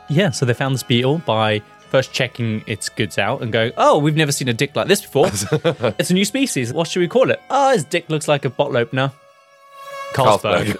Yeah, so they found this beetle by first checking its goods out and going, oh, we've never seen a dick like this before. It's a new species. What should we call it? Oh, his dick looks like a bottle opener. Carlsberg.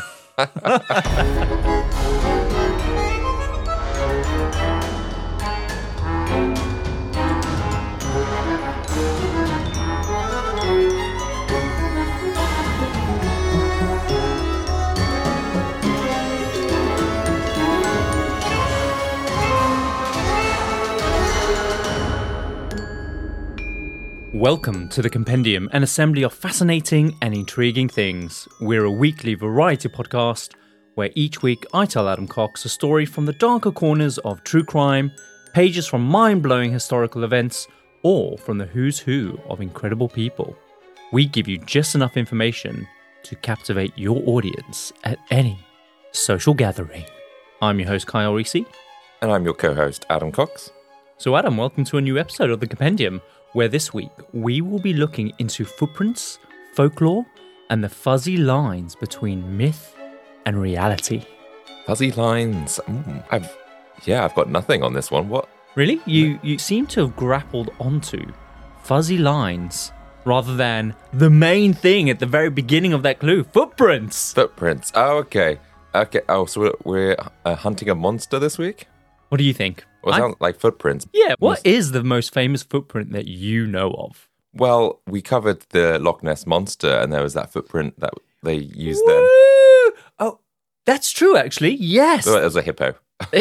Welcome to The Compendium, an assembly of fascinating and intriguing things. We're a weekly variety podcast where each week I tell Adam Cox a story from the darker corners of true crime, pages from mind-blowing historical events, or from the who's who of incredible people. We give you just enough information to captivate your audience at any social gathering. I'm your host, Kyle Reese. And I'm your co-host, Adam Cox. So Adam, welcome to a new episode of The Compendium, where this week we will be looking into footprints, folklore, and the fuzzy lines between myth and reality. Fuzzy lines. I've got nothing on this one. What? Really? You seem to have grappled onto fuzzy lines rather than the main thing at the very beginning of that clue, footprints. Footprints. Oh, okay. Okay. Oh, so we're hunting a monster this week? What do you think? Well, it sounds like footprints. Yeah, what is the most famous footprint that you know of? Well, we covered the Loch Ness Monster, and there was that footprint that they used then. Oh, that's true, actually. Yes. So it was a hippo.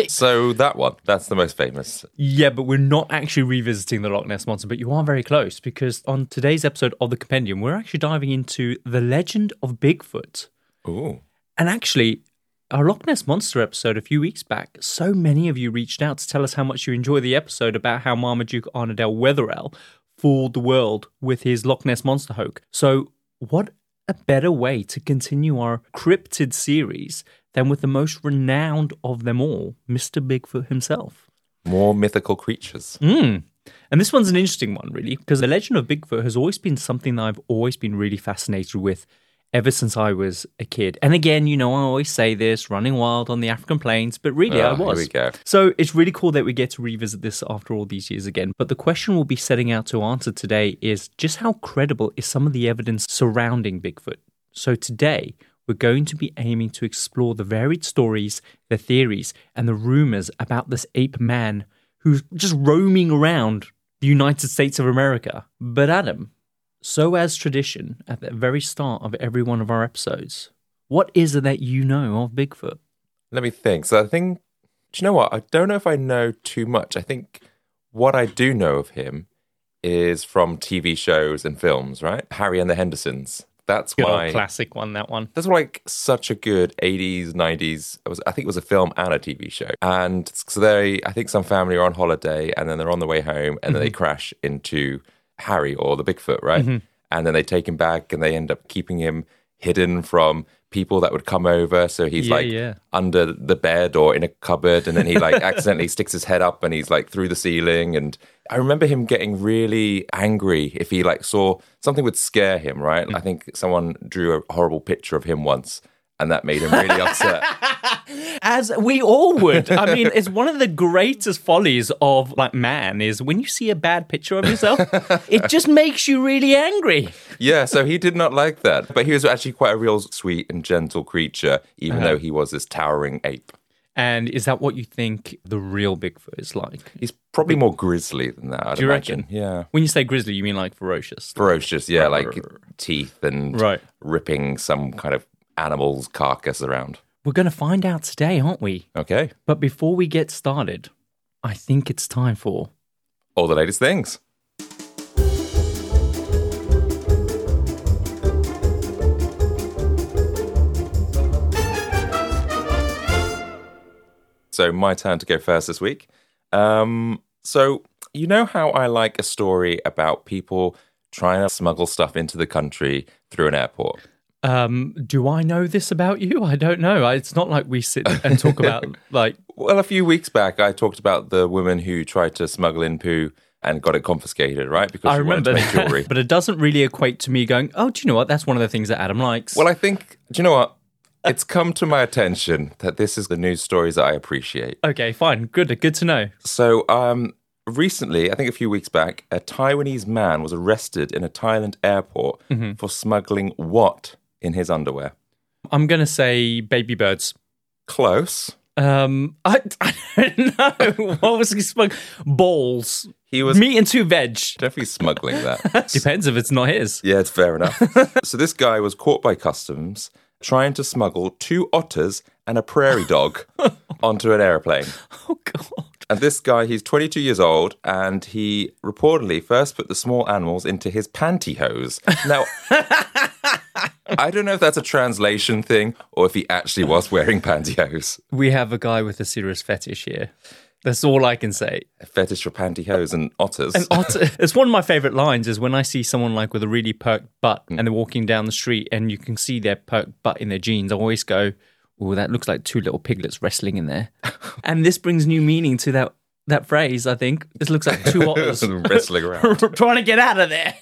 So that one, that's the most famous. Yeah, but we're not actually revisiting the Loch Ness Monster, but you are very close, because on today's episode of The Compendium, we're actually diving into the legend of Bigfoot. Ooh. And actually, our Loch Ness Monster episode a few weeks back, so many of you reached out to tell us how much you enjoy the episode about how Marmaduke Arnodale Wetherell fooled the world with his Loch Ness Monster hoax. So what a better way to continue our cryptid series than with the most renowned of them all, Mr. Bigfoot himself. More mythical creatures. And this one's an interesting one, really, because the legend of Bigfoot has always been something that I've always been really fascinated with ever since I was a kid. And again, you know, I always say this, running wild on the African plains, but really I was. Here we go. So it's really cool that we get to revisit this after all these years again. But the question we'll be setting out to answer today is just how credible is some of the evidence surrounding Bigfoot? So today, we're going to be aiming to explore the varied stories, the theories, and the rumors about this ape man who's just roaming around the United States of America. But Adam, so as tradition, at the very start of every one of our episodes, what is it that you know of Bigfoot? Let me think. So I think, do you know what? I don't know if I know too much. I think what I do know of him is from TV shows and films, right? Harry and the Hendersons. That's Good why... old classic one, that one. That's like such a good 80s, 90s. I think it was a film and a TV show. And so I think some family are on holiday and then they're on the way home and then they crash into Harry or the Bigfoot, right? And then they take him back and they end up keeping him hidden from people that would come over. So he's under the bed or in a cupboard, and then he like accidentally sticks his head up and he's like through the ceiling. And I remember him getting really angry if he like saw something would scare him, right? I think someone drew a horrible picture of him once and that made him really upset. As we all would. I mean, it's one of the greatest follies of like man is when you see a bad picture of yourself, it just makes you really angry. Yeah, so he did not like that. But he was actually quite a real sweet and gentle creature, even though he was this towering ape. And is that what you think the real Bigfoot is like? He's probably more grisly than that, I'd Do you imagine. reckon? Yeah. When you say grizzly, you mean like ferocious? Ferocious, yeah, like teeth and ripping some kind of animal's carcass around. We're going to find out today, aren't we? Okay. But before we get started, I think it's time for... all the latest things. So my turn to go first this week. So you know how I like a story about people trying to smuggle stuff into the country through an airport? Do I know this about you? I don't know. It's not like we sit and talk about like... Well, a few weeks back, I talked about the woman who tried to smuggle in poo and got it confiscated, right? Because I she wanted remember to make jewelry. But it doesn't really equate to me going, oh, do you know what? That's one of the things that Adam likes. Well, I think, do you know what? It's come to my attention that this is the news stories that I appreciate. Okay, fine. Good to know. So, recently, I think a few weeks back, a Taiwanese man was arrested in a Thailand airport for smuggling what in his underwear? I'm going to say baby birds. Close. I don't know. What was he smuggling? Balls. He was meat and 2 veg. definitely smuggling that. Depends if it's not his. Yeah, it's fair enough. So this guy was caught by customs trying to smuggle 2 otters and a prairie dog onto an airplane. Oh, God. And this guy, he's 22 years old, and he reportedly first put the small animals into his pantyhose. Now, I don't know if that's a translation thing or if he actually was wearing pantyhose. We have a guy with a serious fetish here. That's all I can say. A fetish for pantyhose and otters. An otter. It's one of my favourite lines is when I see someone like with a really perked butt and they're walking down the street and you can see their perked butt in their jeans. I always go, oh, that looks like 2 little piglets wrestling in there. And this brings new meaning to that phrase, I think. This looks like 2 otters wrestling around. trying to get out of there.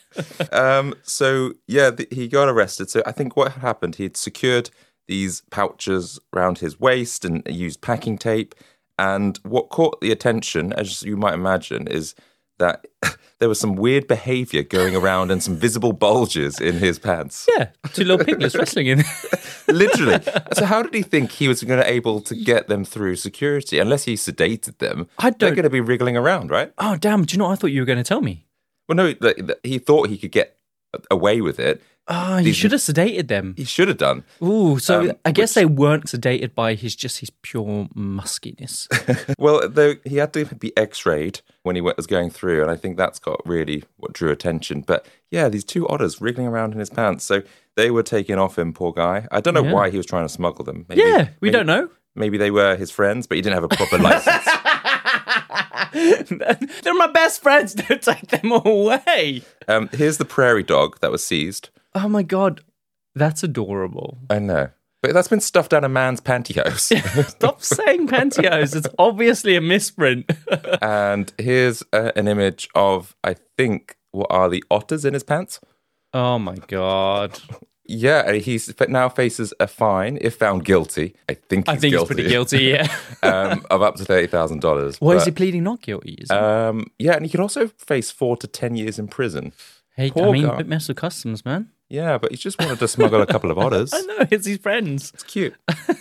He got arrested. So I think what happened, he had secured these pouches around his waist and used packing tape. And what caught the attention, as you might imagine, is that there was some weird behaviour going around and some visible bulges in his pants. Yeah, 2 little piglets wrestling in Literally. So how did he think he was going to able to get them through security? Unless he sedated them, they're going to be wriggling around, right? Oh, damn. Do you know what I thought you were going to tell me? Well, no, he thought he could get away with it. Oh, he should have sedated them. He should have done. Ooh, so I guess they weren't sedated by his pure muskiness. Well, he had to be x-rayed when he was going through, and I think that's got really what drew attention. But yeah, these 2 otters wriggling around in his pants. So they were taken off him, poor guy. I don't know why he was trying to smuggle them. Maybe, we don't know. Maybe they were his friends, but he didn't have a proper license. They're my best friends. Don't take them away. Here's the prairie dog that was seized. Oh my God, that's adorable. I know. But that's been stuffed down a man's pantyhose. Stop saying pantyhose. It's obviously a misprint. And here's an image of, I think, what are the otters in his pants? Oh my God. Yeah, and he now faces a fine if found guilty. I think he's pretty guilty, yeah. Of up to $30,000. Well, is he pleading not guilty? Yeah, and he could also face 4 to 10 years in prison. Hey, Poor guy. a bit mess with customs, man. Yeah, but he just wanted to smuggle a couple of otters. I know, it's his friends. It's cute.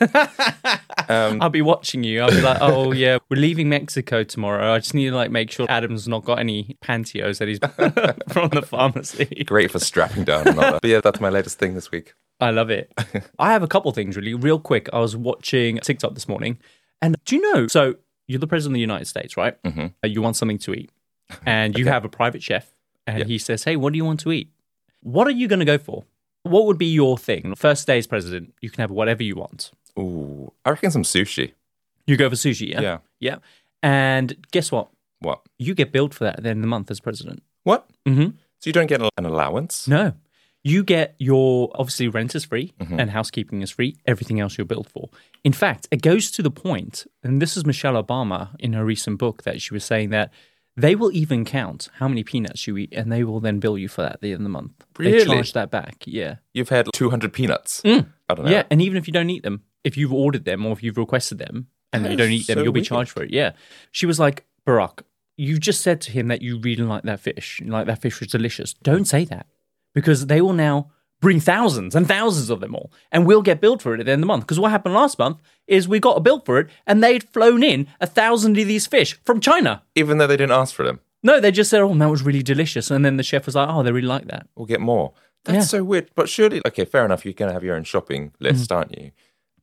I'll be watching you. I'll be like, oh yeah, we're leaving Mexico tomorrow. I just need to make sure Adam's not got any pantyhose that he's from the pharmacy. Great for strapping down another. But yeah, that's my latest thing this week. I love it. I have a couple things really, real quick. I was watching TikTok this morning, and do you know? So you're the president of the United States, right? Mm-hmm. You want something to eat, and you have a private chef, and he says, "Hey, what do you want to eat?" What are you going to go for? What would be your thing? First day as president, you can have whatever you want. Ooh, I reckon some sushi. You go for sushi, yeah? Yeah. Yeah. And guess what? What? You get billed for that at the end of the month as president. What? Mm-hmm. So you don't get an allowance? No. You get obviously rent is free and housekeeping is free. Everything else you're billed for. In fact, it goes to the point, and this is Michelle Obama in her recent book that she was saying that they will even count how many peanuts you eat, and they will then bill you for that at the end of the month. Really? They charge that back, yeah. You've had 200 peanuts. I don't know. Yeah, and even if you don't eat them, if you've ordered them or if you've requested them and you don't eat them, you'll be charged for it. Yeah. She was like, Barack, you just said to him that you really like that fish. Like that fish was delicious. Don't say that because they will now bring thousands and thousands of them all, and we'll get billed for it at the end of the month. Because what happened last month is we got a bill for it, and they'd flown in 1,000 of these fish from China. Even though they didn't ask for them? No, they just said, oh, that was really delicious. And then the chef was like, oh, they really like that. We'll get more. That's so weird. But surely, okay, fair enough, you're going to have your own shopping list, aren't you?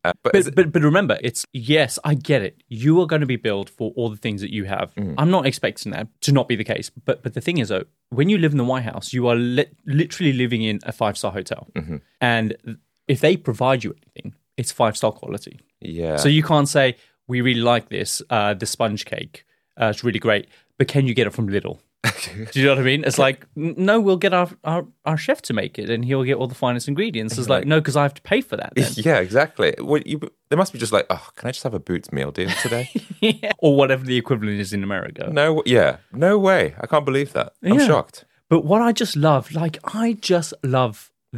But remember, yes, I get it. You are going to be billed for all the things that you have. I'm not expecting that to not be the case. But the thing is, though, when you live in the White House, you are literally living in a 5-star hotel. And if they provide you anything, it's 5-star quality. Yeah. So you can't say, we really like this, the sponge cake. It's really great. But can you get it from Lidl? Do you know what I mean? It's like, no, we'll get our chef to make it and he'll get all the finest ingredients. It's like, no, because I have to pay for that then. Yeah, exactly. Well, there must be just like, oh, can I just have a Boots meal deal today? Yeah. Or whatever the equivalent is in America. No way. I can't believe that. I'm shocked. But what I just love, I just love the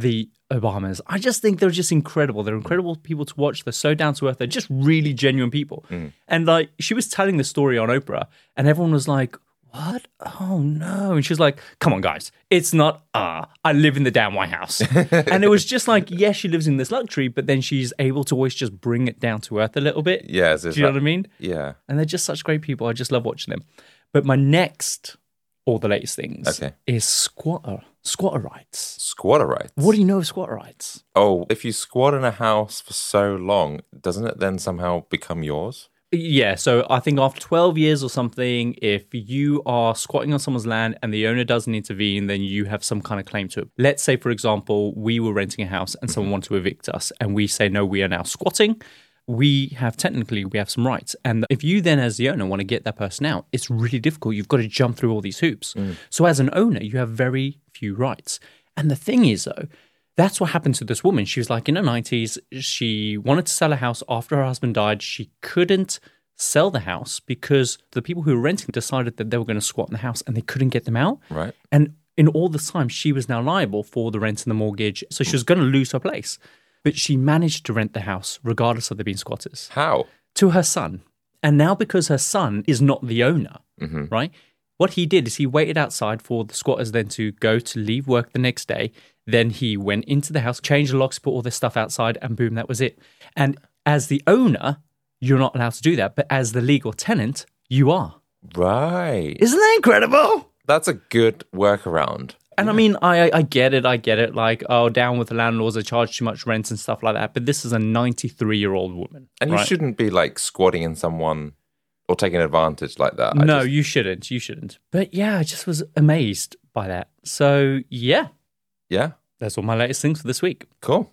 Obamas. I just think they're just incredible. They're incredible people to watch. They're so down to earth. They're just really genuine people. And like, she was telling the story on Oprah, and everyone was like, what? Oh no. And she's like, come on, guys. It's not, I live in the damn White House. And it was just like, yes, she lives in this luxury, but then she's able to always just bring it down to earth a little bit. Yeah. Do you know what I mean? Yeah. And they're just such great people. I just love watching them. But my next, or the latest things, is squatter rights. Squatter rights? What do you know of squatter rights? Oh, if you squat in a house for so long, doesn't it then somehow become yours? Yeah, so I think after 12 years or something, if you are squatting on someone's land and the owner doesn't intervene, then you have some kind of claim to it. Let's say, for example, we were renting a house and someone wanted to evict us, and we say, no, we are now squatting. We have some rights. And if you then, as the owner, want to get that person out, it's really difficult. You've got to jump through all these hoops. So as an owner, you have very few rights. And the thing is, though, that's what happened to this woman. She was like in her 90s. She wanted to sell a house after her husband died. She couldn't sell the house because the people who were renting decided that they were going to squat in the house and they couldn't get them out. Right. And in all this time, she was now liable for the rent and the mortgage. So she was going to lose her place. But she managed to rent the house regardless of there being squatters. How? To her son. And now because her son is not the owner, right? What he did is he waited outside for the squatters then to go to leave work the next day. Then he went into the house, changed the locks, put all this stuff outside, and boom, that was it. And as the owner, you're not allowed to do that. But as the legal tenant, you are. Right. Isn't that incredible? That's a good workaround. And I mean, I get it. Like, oh, down with the landlords, they charge too much rent and stuff like that. But this is a 93-year-old woman. And you shouldn't be like squatting in someone or taking advantage like that. You shouldn't. You shouldn't. But yeah, I just was amazed by that. So yeah. Yeah. That's all my latest things for this week. Cool.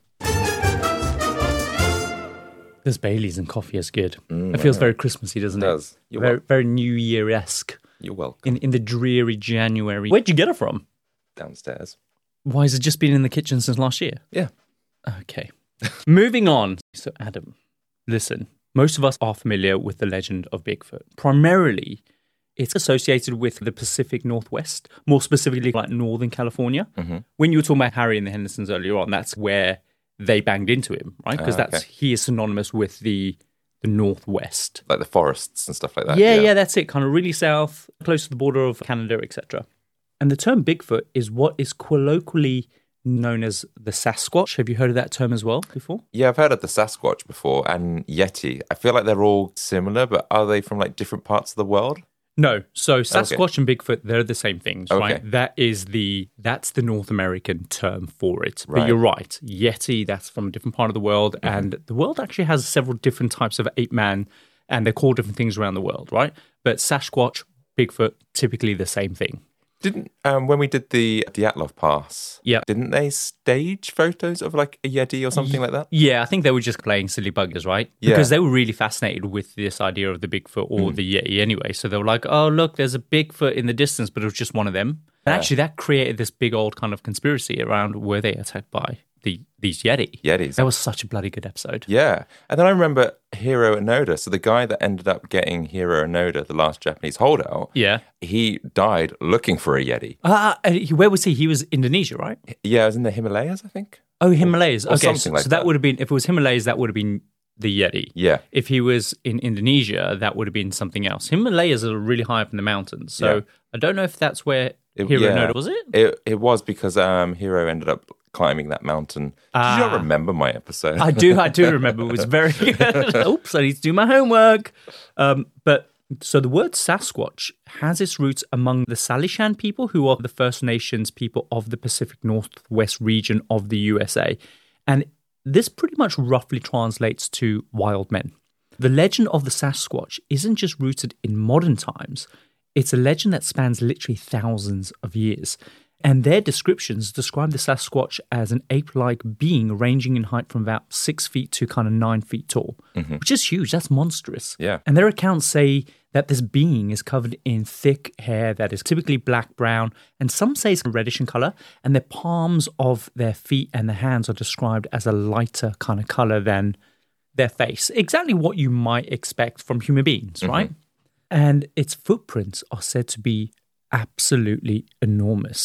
This Baileys and coffee is good. It feels very Christmassy, doesn't it? It does. Very New Year-esque. You're welcome. In the dreary January. Where'd you get it from? Downstairs. Why has it just been in the kitchen since last year? Yeah. Okay. Moving on. So Adam, listen, most of us are familiar with the legend of Bigfoot. Primarily, it's associated with the Pacific Northwest, more specifically like Northern California. When you were talking about Harry and the Hendersons earlier on, that's where they banged into him, right? Because he is synonymous with the Northwest. Like the forests and stuff like that. Yeah, that's it. Kind of really south, close to the border of Canada, etc. And the term Bigfoot is what is colloquially known as the Sasquatch. Have you heard of that term as well before? Yeah, I've heard of the Sasquatch before and Yeti. I feel like they're all similar, but are they from like different parts of the world? No. So Sasquatch and Bigfoot, they're the same things, right? That's the North American term for it. But you're right. Yeti, that's from a different part of the world. And the world actually has several different types of ape man, and they're called different things around the world, right? But Sasquatch, Bigfoot, typically the same thing. Didn't when we did the Dyatlov Pass, didn't they stage photos of like a Yeti or something like that? Yeah, I think they were just playing silly buggers, right? Yeah. Because they were really fascinated with this idea of the Bigfoot or the Yeti anyway. So they were like, oh, look, there's a Bigfoot in the distance, but it was just one of them. And actually that created this big old kind of conspiracy around were they attacked by these Yetis. That was such a bloody good episode. Yeah. And then I remember Hiro Onoda. So the guy that ended up getting Hiro Onoda, the last Japanese holdout, he died looking for a Yeti. Where was he? He was Indonesia, right? Yeah, it was in the Himalayas, I think. Oh, Himalayas. Or okay, something like so that would have been, if it was Himalayas, that would have been the Yeti. Yeah. If he was in Indonesia, that would have been something else. Himalayas are really high up in the mountains. So I don't know if that's where Hiro Onoda, was it? It was because Hiro ended up climbing that mountain. Did you not remember my episode? I do remember. It was very good. Oops, I need to do my homework. But so the word Sasquatch has its roots among the Salishan people, who are the First Nations people of the Pacific Northwest region of the USA. And this pretty much roughly translates to wild men. The legend of the Sasquatch isn't just rooted in modern times. It's a legend that spans literally thousands of years. And their descriptions describe the Sasquatch as an ape-like being ranging in height from about 6 feet to kind of 9 feet tall, which is huge. That's monstrous. Yeah. And their accounts say that this being is covered in thick hair that is typically black-brown, and some say it's reddish in color, and the palms of their feet and their hands are described as a lighter kind of color than their face. Exactly what you might expect from human beings, right? And its footprints are said to be absolutely enormous.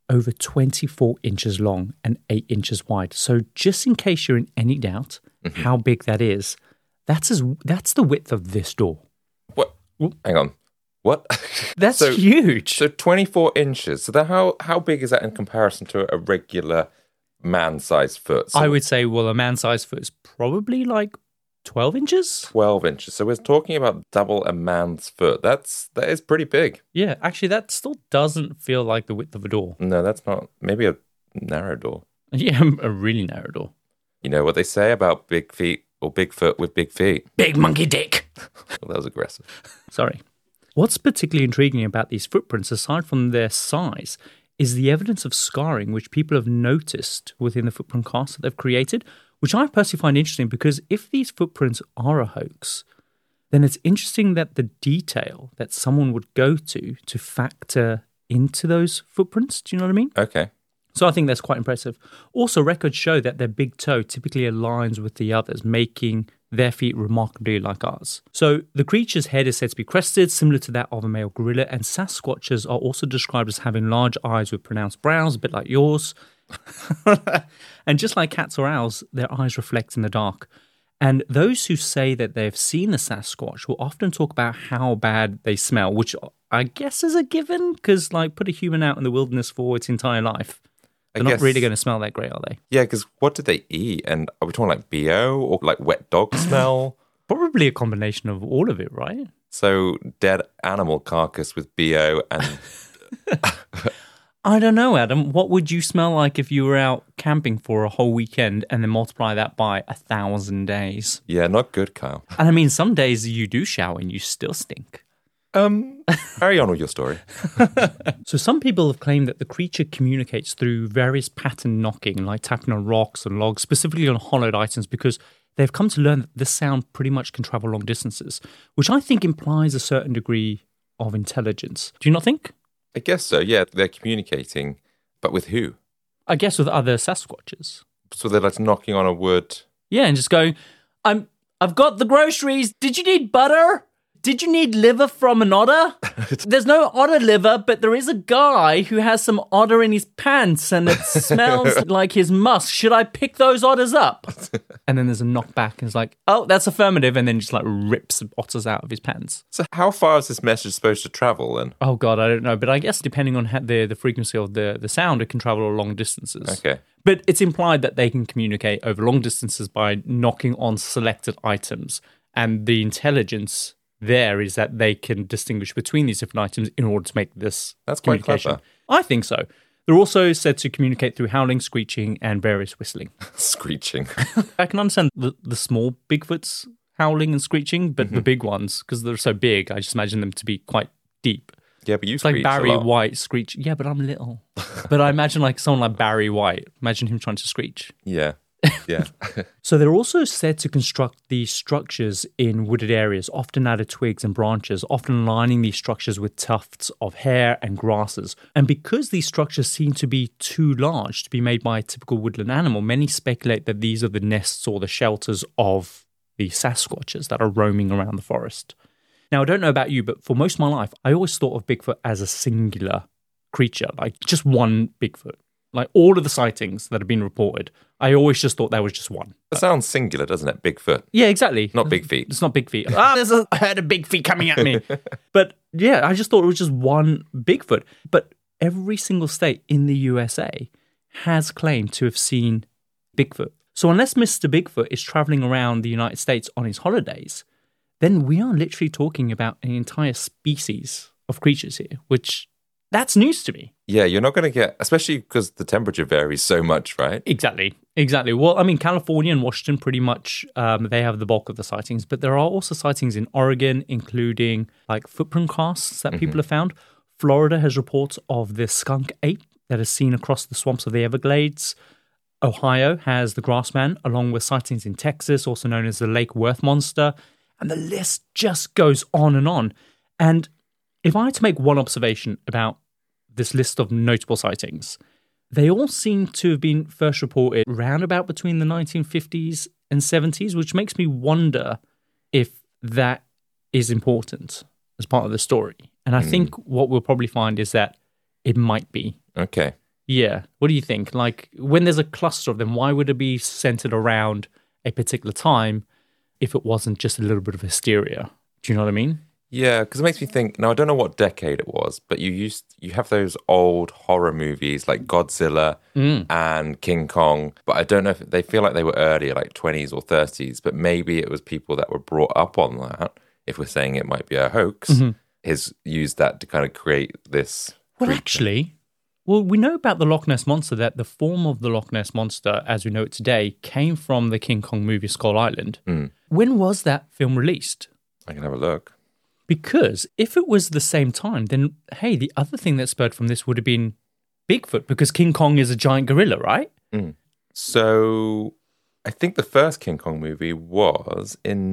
over 24 inches long and 8 inches wide. So just in case you're in any doubt how big that is, that's the width of this door. What? Hang on. What? That's huge. So 24 inches. So then how big is that in comparison to a regular man-sized foot? So I would say, well, a man-sized foot is probably like 12 inches? 12 inches. So we're talking about double a man's foot. That is pretty big. Yeah, actually, that still doesn't feel like the width of a door. No, that's not. Maybe a narrow door. Yeah, a really narrow door. You know what they say about big feet or Bigfoot with big feet? Big monkey dick. Well, that was aggressive. Sorry. What's particularly intriguing about these footprints, aside from their size, is the evidence of scarring which people have noticed within the footprint casts that they've created, which I personally find interesting because if these footprints are a hoax, then it's interesting that the detail that someone would go to factor into those footprints. Do you know what I mean? Okay. So I think that's quite impressive. Also, records show that their big toe typically aligns with the others, making their feet remarkably like ours. So the creature's head is said to be crested, similar to that of a male gorilla, and Sasquatches are also described as having large eyes with pronounced brows, a bit like yours. And just like cats or owls, their eyes reflect in the dark. And those who say that they've seen a Sasquatch will often talk about how bad they smell, which I guess is a given, because like put a human out in the wilderness for its entire life. They're not really going to smell that great, are they? Yeah, because what do they eat? And are we talking like BO or like wet dog smell? Probably a combination of all of it, right? So dead animal carcass with BO and... I don't know, Adam. What would you smell like if you were out camping for a whole weekend and then multiply that by 1,000 days? Yeah, not good, Kyle. And I mean, some days you do shower and you still stink. Carry on with your story. So some people have claimed that the creature communicates through various pattern knocking, like tapping on rocks and logs, specifically on hollowed items, because they've come to learn that this sound pretty much can travel long distances, which I think implies a certain degree of intelligence. Do you not think? I guess so, yeah. They're communicating, but with who? I guess with other Sasquatches. So they're like knocking on a wood. Yeah, and just going, I've got the groceries. Did you need butter? Did you need liver from an otter? There's no otter liver, but there is a guy who has some otter in his pants and it smells like his musk. Should I pick those otters up? And then there's a knockback and it's like, oh, that's affirmative. And then just like rips otters out of his pants. So how far is this message supposed to travel then? Oh, God, I don't know. But I guess depending on the frequency of the sound, it can travel long distances. Okay. But it's implied that they can communicate over long distances by knocking on selected items. And the intelligence there is that they can distinguish between these different items in order to make this That's quite communication. clever. I think so. They're also said to communicate through howling, screeching, and various whistling. Screeching. I can understand the small Bigfoots howling and screeching, but the big ones, because they're so big, I just imagine them to be quite deep. Yeah, but you It's like screech Barry a lot. White screech. Yeah, but I'm little. But I imagine like someone like Barry White. Imagine him trying to screech. Yeah. Yeah. So they're also said to construct these structures in wooded areas, often out of twigs and branches, often lining these structures with tufts of hair and grasses. And because these structures seem to be too large to be made by a typical woodland animal, many speculate that these are the nests or the shelters of the Sasquatches that are roaming around the forest. Now, I don't know about you, but for most of my life, I always thought of Bigfoot as a singular creature, like just one Bigfoot. Like all of the sightings that have been reported, I always just thought there was just one. That sounds singular, doesn't it? Bigfoot. Yeah, exactly. Not big feet. It's not big feet. I heard a big feet coming at me. But yeah, I just thought it was just one Bigfoot. But every single state in the USA has claimed to have seen Bigfoot. So unless Mr. Bigfoot is traveling around the United States on his holidays, then we are literally talking about an entire species of creatures here, which that's news to me. Yeah, you're not going to get, especially because the temperature varies so much, right? Exactly. Well, I mean, California and Washington pretty much, they have the bulk of the sightings, but there are also sightings in Oregon, including like footprint casts that people have found. Florida has reports of the skunk ape that is seen across the swamps of the Everglades. Ohio has the grassman, along with sightings in Texas, also known as the Lake Worth monster. And the list just goes on and on. And if I had to make one observation about this list of notable sightings, they all seem to have been first reported round about between the 1950s and 70s, which makes me wonder if that is important as part of the story. And I think what we'll probably find is that it might be. Okay. Yeah. What do you think? Like, when there's a cluster of them, why would it be centered around a particular time if it wasn't just a little bit of hysteria? Do you know what I mean? Yeah, because it makes me think. Now I don't know what decade it was, but you have those old horror movies like Godzilla and King Kong. But I don't know if they feel like they were earlier, like 20s or 30s. But maybe it was people that were brought up on that. If we're saying it might be a hoax, has used that to kind of create this. Well, creature. actually, we know about the Loch Ness Monster, that the form of the Loch Ness Monster, as we know it today, came from the King Kong movie Skull Island. When was that film released? I can have a look. Because if it was the same time, then, hey, the other thing that spurred from this would have been Bigfoot, because King Kong is a giant gorilla, right? So I think the first King Kong movie was in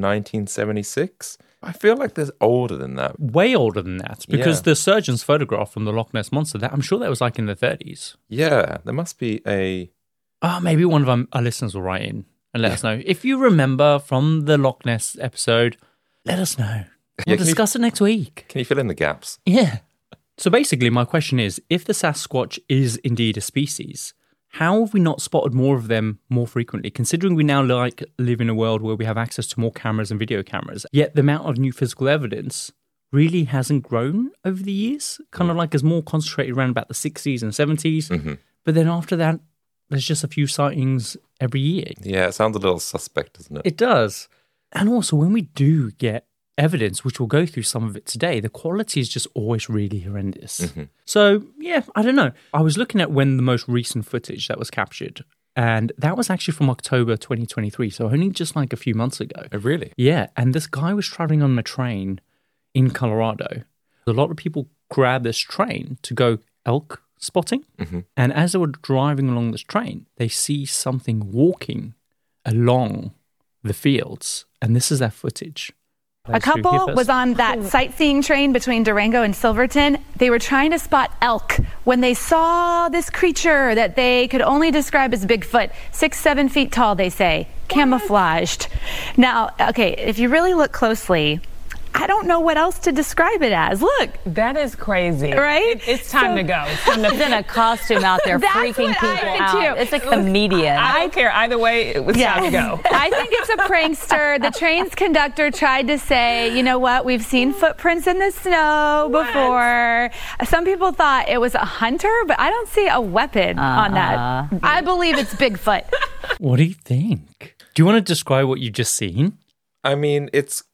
1976. I feel like there's older than that. Way older than that, because Yeah. the surgeon's photograph from the Loch Ness Monster, I'm sure that was like in the 30s. Yeah, there must be a... Maybe one of our listeners will write in and let us know. If you remember from the Loch Ness episode, let us know. We'll discuss it next week. Can you fill in the gaps? Yeah. So basically, my question is, if the Sasquatch is indeed a species, how have we not spotted more of them more frequently, considering we now live in a world where we have access to more cameras and video cameras, yet the amount of new physical evidence really hasn't grown over the years? Kind of like it's more concentrated around about the 60s and 70s. But then after that, there's just a few sightings every year. Yeah, it sounds a little suspect, doesn't it? It does. And also, when we do get evidence, which we'll go through some of it today, the quality is just always really horrendous. So, yeah, I don't know. I was looking at when the most recent footage that was captured, and that was actually from October 2023, so only just like a few months ago. Oh, really? Yeah, and this guy was traveling on a train in Colorado. A lot of people grab this train to go elk spotting, and as they were driving along this train, they see something walking along the fields, and this is that footage. A couple was on that sightseeing train between Durango and Silverton. They were trying to spot elk when they saw this creature that they could only describe as Bigfoot, 6-7 feet tall, they say, camouflaged. Now, okay, if you really look closely, I don't know what else to describe it as. Look. That is crazy. Right? It's time to go. It's in a costume out there That's freaking what I people think out. too. It's like the media. I don't care either way. It was time to go. I think it's a prankster. The train's conductor tried to say, you know what, we've seen footprints in the snow before. Some people thought it was a hunter, but I don't see a weapon on that. I believe it's Bigfoot. What do you think? Do you want to describe what you've just seen? I mean,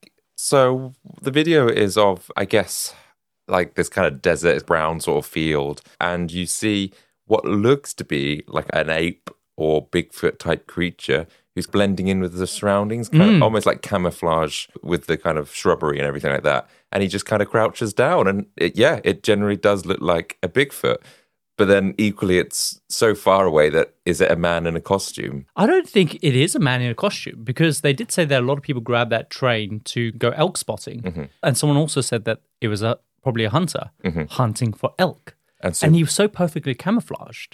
so the video is of, I guess, like this kind of desert brown sort of field, and you see what looks to be like an ape or Bigfoot type creature who's blending in with the surroundings, kind of almost like camouflage with the kind of shrubbery and everything like that. And he just kind of crouches down, and it generally does look like a Bigfoot. But then equally, it's so far away that is it a man in a costume? I don't think it is a man in a costume, because they did say that a lot of people grab that train to go elk spotting. And someone also said that it was probably a hunter hunting for elk. And he was so perfectly camouflaged.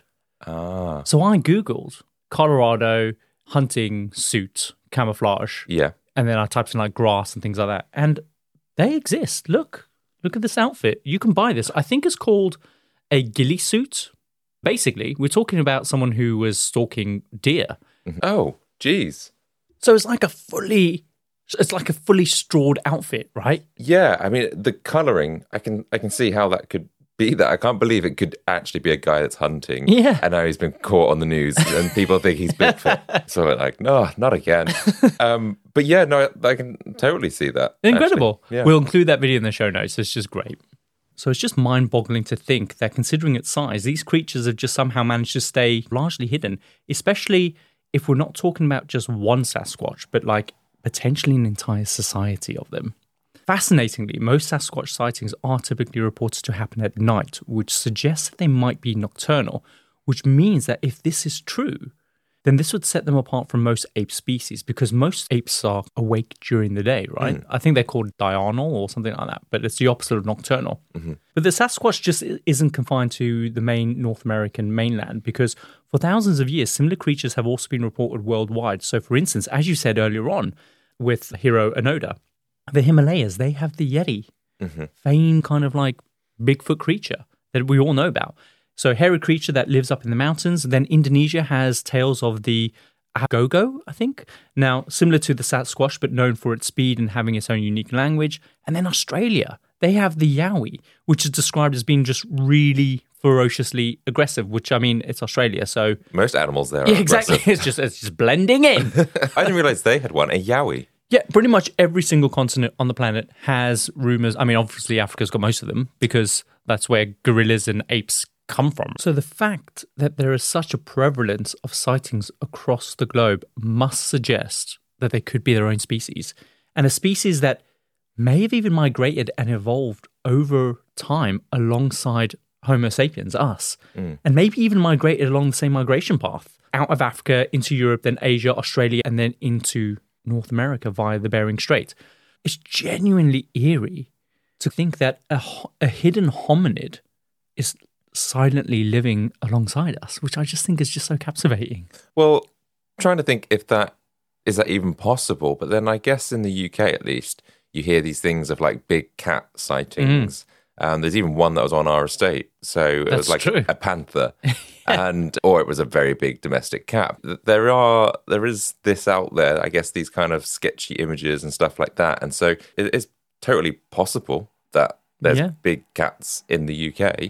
So I Googled Colorado hunting suit camouflage. Yeah. And then I typed in like grass and things like that. And they exist. Look at this outfit. You can buy this. I think it's called a ghillie suit. Basically, we're talking about someone who was stalking deer. Oh, geez. So it's like a fully strawed outfit, right? Yeah, I mean the coloring. I can see how that could be that. I can't believe it could actually be a guy that's hunting. Yeah. And now he's been caught on the news, and people think he's Bigfoot. So we're like, no, not again. But yeah, no, I can totally see that. Incredible. Actually. Yeah. We'll include that video in the show notes. It's just great. So it's just mind-boggling to think that considering its size, these creatures have just somehow managed to stay largely hidden, especially if we're not talking about just one Sasquatch, but like potentially an entire society of them. Fascinatingly, most Sasquatch sightings are typically reported to happen at night, which suggests that they might be nocturnal, which means that if this is true, then this would set them apart from most ape species, because most apes are awake during the day, right? I think they're called diurnal or something like that, but it's the opposite of nocturnal. But the Sasquatch just isn't confined to the main North American mainland, because for thousands of years, similar creatures have also been reported worldwide. So for instance, as you said earlier on with Hiro Onoda, the Himalayas, they have the Yeti, famed kind of like Bigfoot creature that we all know about. So hairy creature that lives up in the mountains. Then Indonesia has tales of the agogo, I think. Now, similar to the Sasquatch, but known for its speed and having its own unique language. And then Australia, they have the yowie, which is described as being just really ferociously aggressive, which, I mean, it's Australia, so... Most animals there are exactly. aggressive. It's just blending in. I didn't realize they had one, a yowie. Yeah, pretty much every single continent on the planet has rumors. I mean, obviously, Africa's got most of them because that's where gorillas and apes come from. So the fact that there is such a prevalence of sightings across the globe must suggest that they could be their own species, and a species that may have even migrated and evolved over time alongside Homo sapiens, us, and maybe even migrated along the same migration path out of Africa into Europe, then Asia, Australia, and then into North America via the Bering Strait. It's genuinely eerie to think that a hidden hominid is silently living alongside us, which I just think is just so captivating. Well, I'm trying to think if that even possible, but then I guess in the UK at least, you hear these things of like big cat sightings. There's even one that was on our estate, so it was like a panther, or it was a very big domestic cat. There is this out there, I guess, these kind of sketchy images and stuff like that, and so it is totally possible that there's big cats in the UK.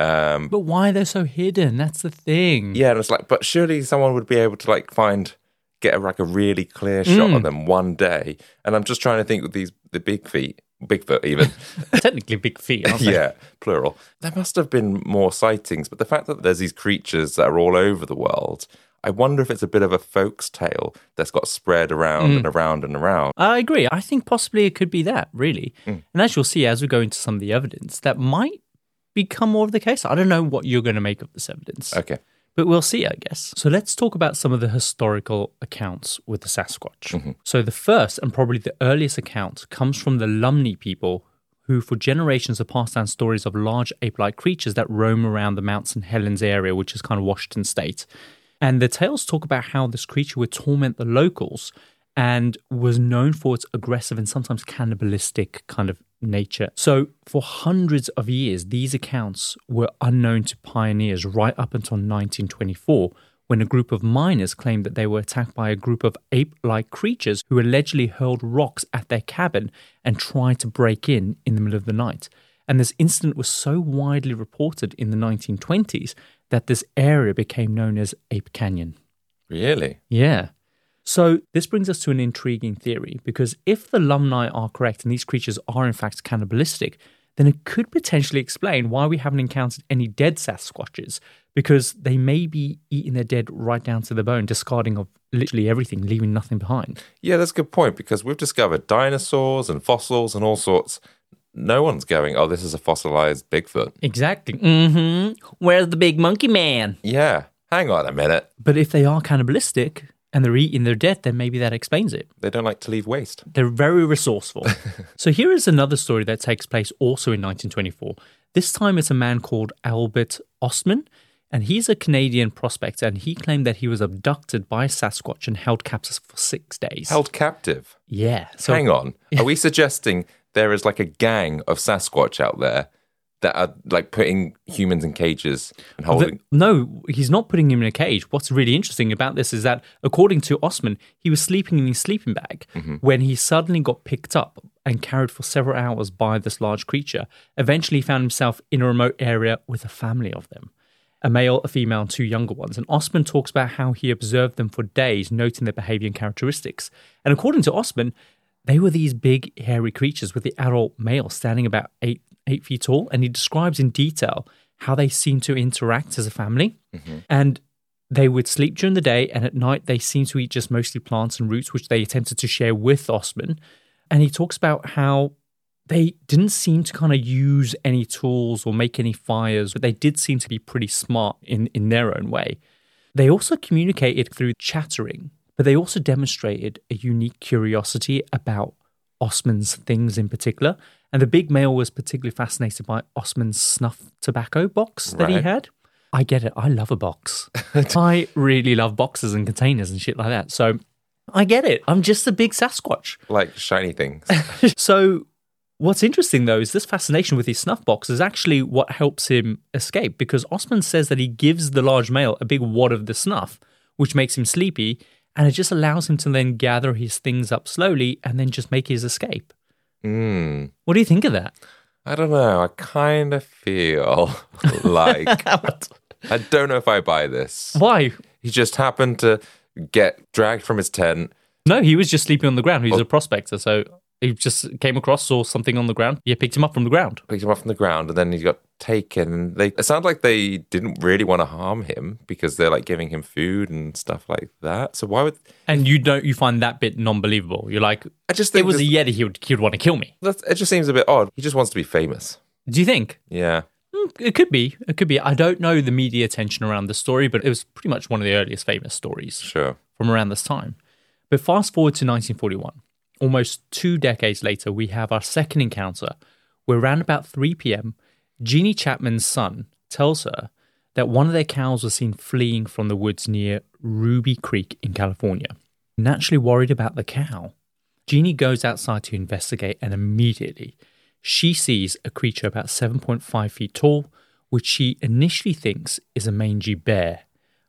But why they're so hidden? That's the thing. Yeah, and it's like, but surely someone would be able to like get a really clear shot of them one day. And I'm just trying to think with the Bigfoot even. Technically big feet, aren't they? Yeah, plural. There must have been more sightings, but the fact that there's these creatures that are all over the world, I wonder if it's a bit of a folk's tale that's got spread around and around and around. I agree. I think possibly it could be that, really. And as you'll see, as we go into some of the evidence, that might become more of the case. I don't know what you're going to make of this evidence. Okay. But we'll see, I guess. So let's talk about some of the historical accounts with the Sasquatch. So the first and probably the earliest account comes from the Lumni people, who for generations have passed down stories of large ape-like creatures that roam around the Mount St. Helens area, which is kind of Washington state. And the tales talk about how this creature would torment the locals and was known for its aggressive and sometimes cannibalistic kind of nature. So for hundreds of years, these accounts were unknown to pioneers right up until 1924, when a group of miners claimed that they were attacked by a group of ape-like creatures who allegedly hurled rocks at their cabin and tried to break in the middle of the night. And this incident was so widely reported in the 1920s that this area became known as Ape Canyon. Really? Yeah. So this brings us to an intriguing theory, because if the Lumni are correct and these creatures are in fact cannibalistic, then it could potentially explain why we haven't encountered any dead Sasquatches, because they may be eating their dead right down to the bone, discarding of literally everything, leaving nothing behind. Yeah, that's a good point, because we've discovered dinosaurs and fossils and all sorts. No one's going, oh, this is a fossilized Bigfoot. Exactly. Where's the big monkey man? Yeah, hang on a minute. But if they are cannibalistic and they're eating their dead, then maybe that explains it. They don't like to leave waste. They're very resourceful. So here is another story that takes place also in 1924. This time it's a man called Albert Ostman, and he's a Canadian prospector, and he claimed that he was abducted by a Sasquatch and held captive for 6 days. Held captive? Yeah. So, hang on. Are we suggesting there is like a gang of Sasquatch out there that are like putting humans in cages and holding... No, he's not putting him in a cage. What's really interesting about this is that, according to Ostman, he was sleeping in his sleeping bag when he suddenly got picked up and carried for several hours by this large creature. Eventually, he found himself in a remote area with a family of them, a male, a female, and two younger ones. And Ostman talks about how he observed them for days, noting their behavior and characteristics. And according to Ostman, they were these big, hairy creatures with the adult male standing about 8 feet tall, and he describes in detail how they seem to interact as a family. And they would sleep during the day, and at night they seem to eat just mostly plants and roots, which they attempted to share with Ostman. And he talks about how they didn't seem to kind of use any tools or make any fires, but they did seem to be pretty smart in their own way. They also communicated through chattering, but they also demonstrated a unique curiosity about Ostman's things in particular. And the big male was particularly fascinated by Ostman's snuff tobacco box that he had. I get it. I love a box. I really love boxes and containers and shit like that. So I get it. I'm just a big Sasquatch. Like shiny things. So What's interesting, though, is this fascination with his snuff box is actually what helps him escape, because Osman says that he gives the large male a big wad of the snuff, which makes him sleepy, and it just allows him to then gather his things up slowly and then just make his escape. What do you think of that? I don't know. I kind of feel like I don't know if I buy this. Why? He just happened to get dragged from his tent. No, he was just sleeping on the ground. He was a prospector, so he just came across, saw something on the ground. Yeah, picked him up from the ground. And then he got taken. It sounds like they didn't really want to harm him because they're like giving him food and stuff like that. So why would? And you find that bit non-believable. You're like, I just think it was a Yeti. He would want to kill me. It just seems a bit odd. He just wants to be famous. Do you think? Yeah. It could be. It could be. I don't know the media attention around the story, but it was pretty much one of the earliest famous stories from around this time. But fast forward to 1941. Almost 2 decades later, we have our second encounter where around about 3 p.m., Jeannie Chapman's son tells her that one of their cows was seen fleeing from the woods near Ruby Creek in California. Naturally worried about the cow, Jeannie goes outside to investigate, and immediately she sees a creature about 7.5 feet tall, which she initially thinks is a mangy bear.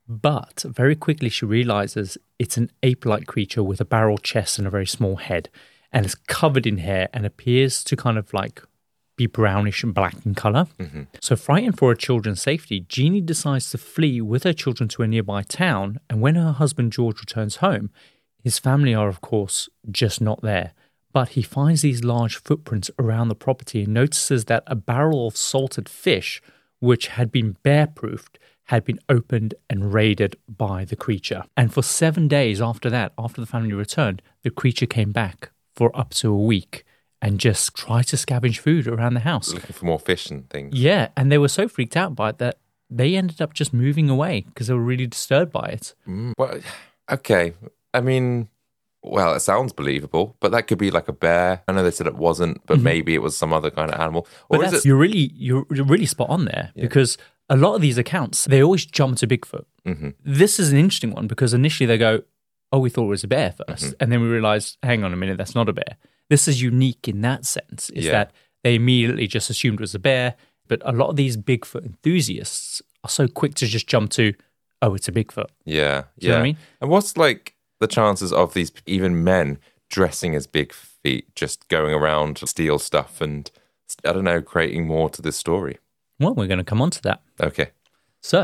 But very quickly she realizes it's an ape-like creature with a barrel chest and a very small head, and is covered in hair and appears to kind of like be brownish and black in color. So frightened for her children's safety, Jeannie decides to flee with her children to a nearby town, and when her husband George returns home, his family are of course just not there. But he finds these large footprints around the property and notices that a barrel of salted fish, which had been bear-proofed, had been opened and raided by the creature. And for 7 days after that, after the family returned, the creature came back for up to a week and just tried to scavenge food around the house. Looking for more fish and things. Yeah, and they were so freaked out by it that they ended up just moving away because they were really disturbed by it. Well, okay. I mean, well, it sounds believable, but that could be like a bear. I know they said it wasn't, but maybe it was some other kind of animal. Or but is it? You're really spot on there, because a lot of these accounts, they always jump to Bigfoot. This is an interesting one because initially they go, oh, we thought it was a bear first. And then we realized, hang on a minute, that's not a bear. This is unique in that sense, is that they immediately just assumed it was a bear. But a lot of these Bigfoot enthusiasts are so quick to just jump to, oh, it's a Bigfoot. Yeah. Do you know what I mean? And what's like the chances of these, even men, dressing as big feet, just going around to steal stuff and, I don't know, creating more to this story? Well, we're going to come on to that. Okay. So,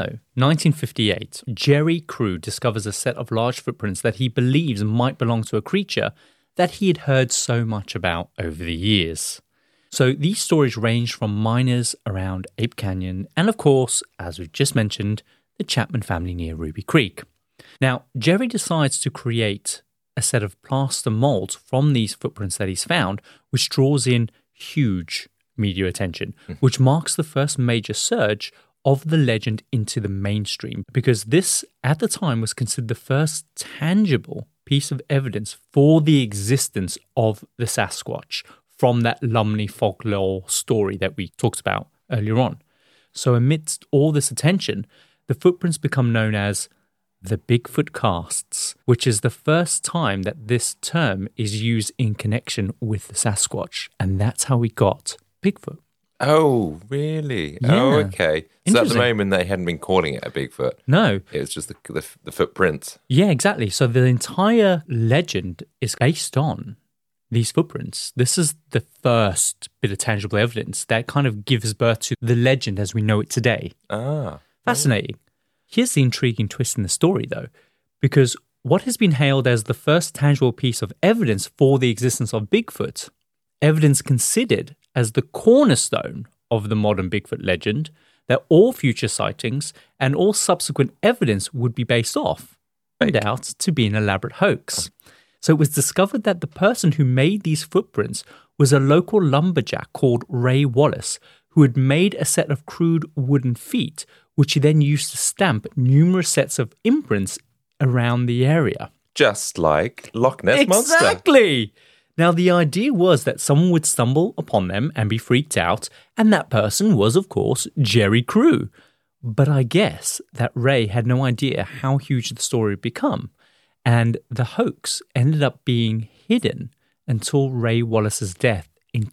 1958, Jerry Crew discovers a set of large footprints that he believes might belong to a creature that he had heard so much about over the years. So, these stories range from miners around Ape Canyon and, of course, as we've just mentioned, the Chapman family near Ruby Creek. Now, Jerry decides to create a set of plaster molds from these footprints that he's found, which draws in huge media attention, which marks the first major surge of the legend into the mainstream, because this, at the time, was considered the first tangible piece of evidence for the existence of the Sasquatch from that Lumley folklore story that we talked about earlier on. So amidst all this attention, the footprints become known as the Bigfoot casts, which is the first time that this term is used in connection with the Sasquatch. And that's how we got Bigfoot. Oh, really? Yeah. Oh, okay. So at the moment, they hadn't been calling it a Bigfoot. No. It was just the footprints. Yeah, exactly. So the entire legend is based on these footprints. This is the first bit of tangible evidence that kind of gives birth to the legend as we know it today. Ah. Fascinating. Here's the intriguing twist in the story, though, because what has been hailed as the first tangible piece of evidence for the existence of Bigfoot, evidence considered as the cornerstone of the modern Bigfoot legend, that all future sightings and all subsequent evidence would be based off, turned out to be an elaborate hoax. So it was discovered that the person who made these footprints was a local lumberjack called Ray Wallace, who had made a set of crude wooden feet, which he then used to stamp numerous sets of imprints around the area. Just like Loch Ness Monster. Exactly! Now, the idea was that someone would stumble upon them and be freaked out, and that person was, of course, Jerry Crew. But I guess that Ray had no idea how huge the story would become, and the hoax ended up being hidden until Ray Wallace's death in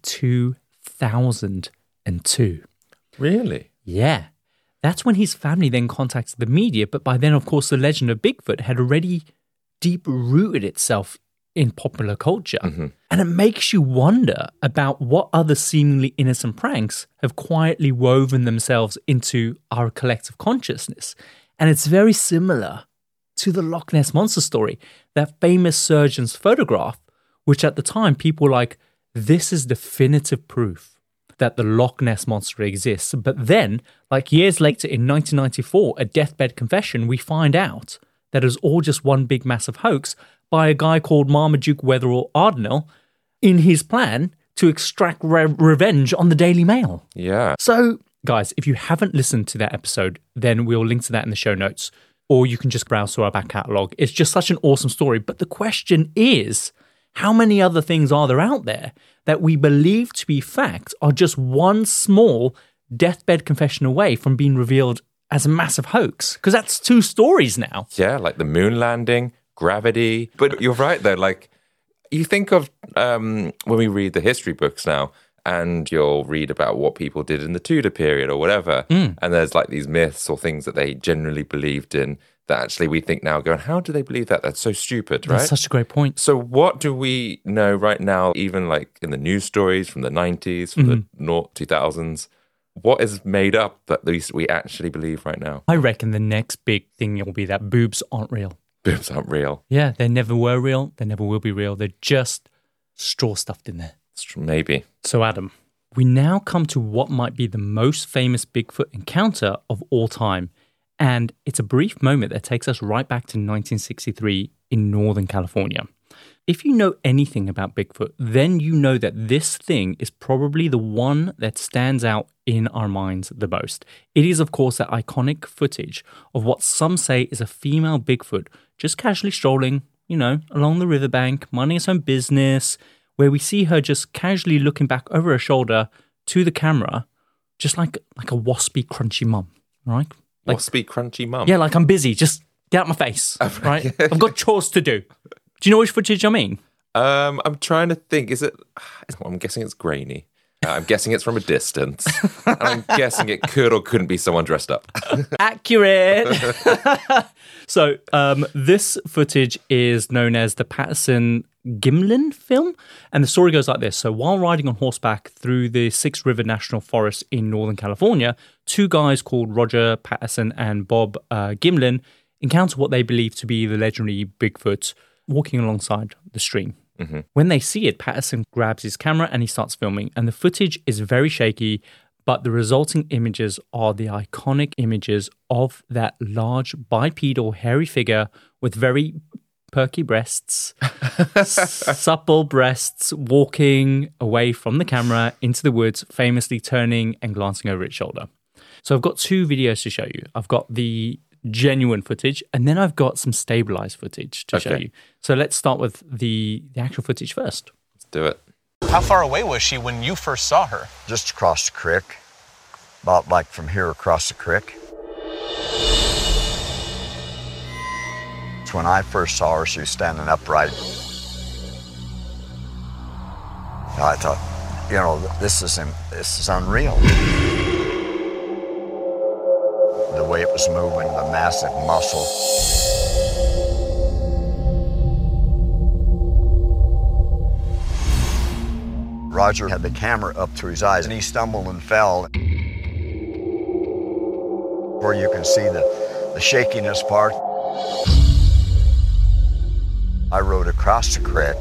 2002. Really? Yeah. That's when his family then contacted the media, but by then, of course, the legend of Bigfoot had already deep-rooted itself in popular culture. Mm-hmm. And it makes you wonder about what other seemingly innocent pranks have quietly woven themselves into our collective consciousness. And it's very similar to the Loch Ness Monster story, that famous surgeon's photograph, which at the time people were like, this is definitive proof that the Loch Ness Monster exists. But then, like years later in 1994, a deathbed confession, we find out that it was all just one big massive hoax by a guy called Marmaduke Wetherell Ardnell in his plan to extract revenge on the Daily Mail. Yeah. So, guys, if you haven't listened to that episode, then we'll link to that in the show notes, or you can just browse through our back catalogue. It's just such an awesome story. But the question is, how many other things are there out there that we believe to be fact are just one small deathbed confession away from being revealed as a massive hoax? Because that's 2 stories now. Yeah, like the moon landing, gravity. But you're right, though. Like, you think of when we read the history books now, and you'll read about what people did in the Tudor period or whatever. And there's like these myths or things that they generally believed in that actually we think now going, how do they believe that? That's so stupid, right? That's such a great point. So what do we know right now, even like in the news stories from the 90s, from the 2000s? What is made up that we actually believe right now? I reckon the next big thing will be that boobs aren't real. Boobs aren't real. Yeah, they never were real. They never will be real. They're just straw stuffed in there. Maybe. So, Adam, we now come to what might be the most famous Bigfoot encounter of all time. And it's a brief moment that takes us right back to 1963 in Northern California. If you know anything about Bigfoot, then you know that this thing is probably the one that stands out in our minds the most. It is, of course, that iconic footage of what some say is a female Bigfoot just casually strolling, along the riverbank, minding its own business, where we see her just casually looking back over her shoulder to the camera, just like a waspy, crunchy mum, right? Like, waspy, crunchy mum? Yeah, like I'm busy, just get out my face, right? I've got chores to do. Do you know which footage I mean? I'm trying to think. I'm guessing it's grainy. I'm guessing it's from a distance. And I'm guessing it could or couldn't be someone dressed up. Accurate. So this footage is known as the Patterson-Gimlin film. And the story goes like this. So while riding on horseback through the Six River National Forest in Northern California, 2 guys called Roger Patterson and Bob Gimlin encounter what they believe to be the legendary Bigfoot walking alongside the stream. Mm-hmm. When they see it, Patterson grabs his camera and he starts filming. And the footage is very shaky, but the resulting images are the iconic images of that large bipedal hairy figure with very perky breasts, supple breasts, walking away from the camera into the woods, famously turning and glancing over its shoulder. So I've got 2 videos to show you. I've got the genuine footage, and then I've got some stabilized footage to show you. So let's start with the actual footage first. Let's do it. How far away was she when you first saw her? Just across the creek, about like from here across the creek. It's when I first saw her, she was standing upright. I thought, this is unreal. The way it was moving, the massive muscle. Roger had the camera up to his eyes and he stumbled and fell. Where you can see the shakiness part. I rode across the creek.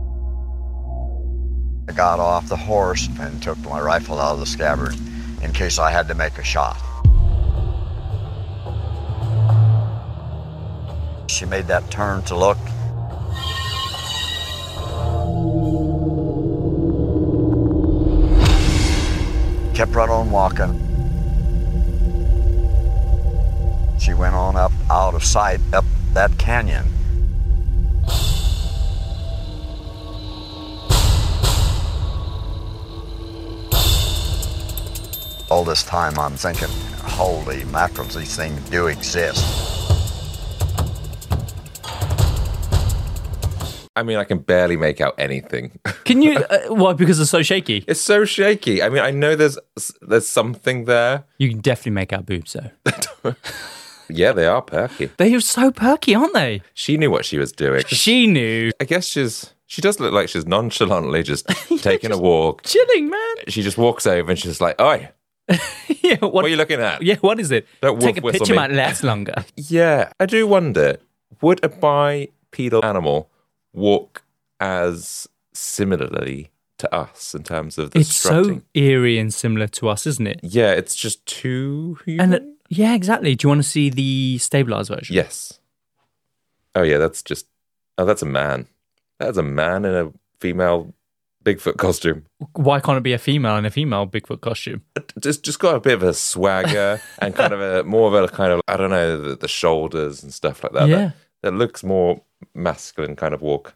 I got off the horse and took my rifle out of the scabbard in case I had to make a shot. She made that turn to look. Kept right on walking. She went on up out of sight, up that canyon. All this time I'm thinking, holy mackerels, these things do exist. I mean, I can barely make out anything. Can you? Why? Because it's so shaky. It's so shaky. I mean, I know there's something there. You can definitely make out boobs, though. Yeah, they are perky. They are so perky, aren't they? She knew what she was doing. She knew. I guess she does look like she's nonchalantly just taking a walk. Chilling, man. She just walks over and she's like, "Oi, Yeah, what are you looking at?" Yeah, what is it? Don't Take a wolf whistle picture me. might last longer. Yeah, I do wonder, would a bipedal animal walk as similarly to us in terms of the It's strutting? so eerie and similar to us, isn't it? Yeah, it's just too human. And yeah, exactly. Do you want to see the stabilized version? Yes. Oh yeah, that's a man. That's a man in a female Bigfoot costume. Why can't it be a female in a female Bigfoot costume? Just got a bit of a swagger and kind of more of a kind of, I don't know, the shoulders and stuff like that. Yeah. That looks more masculine kind of walk.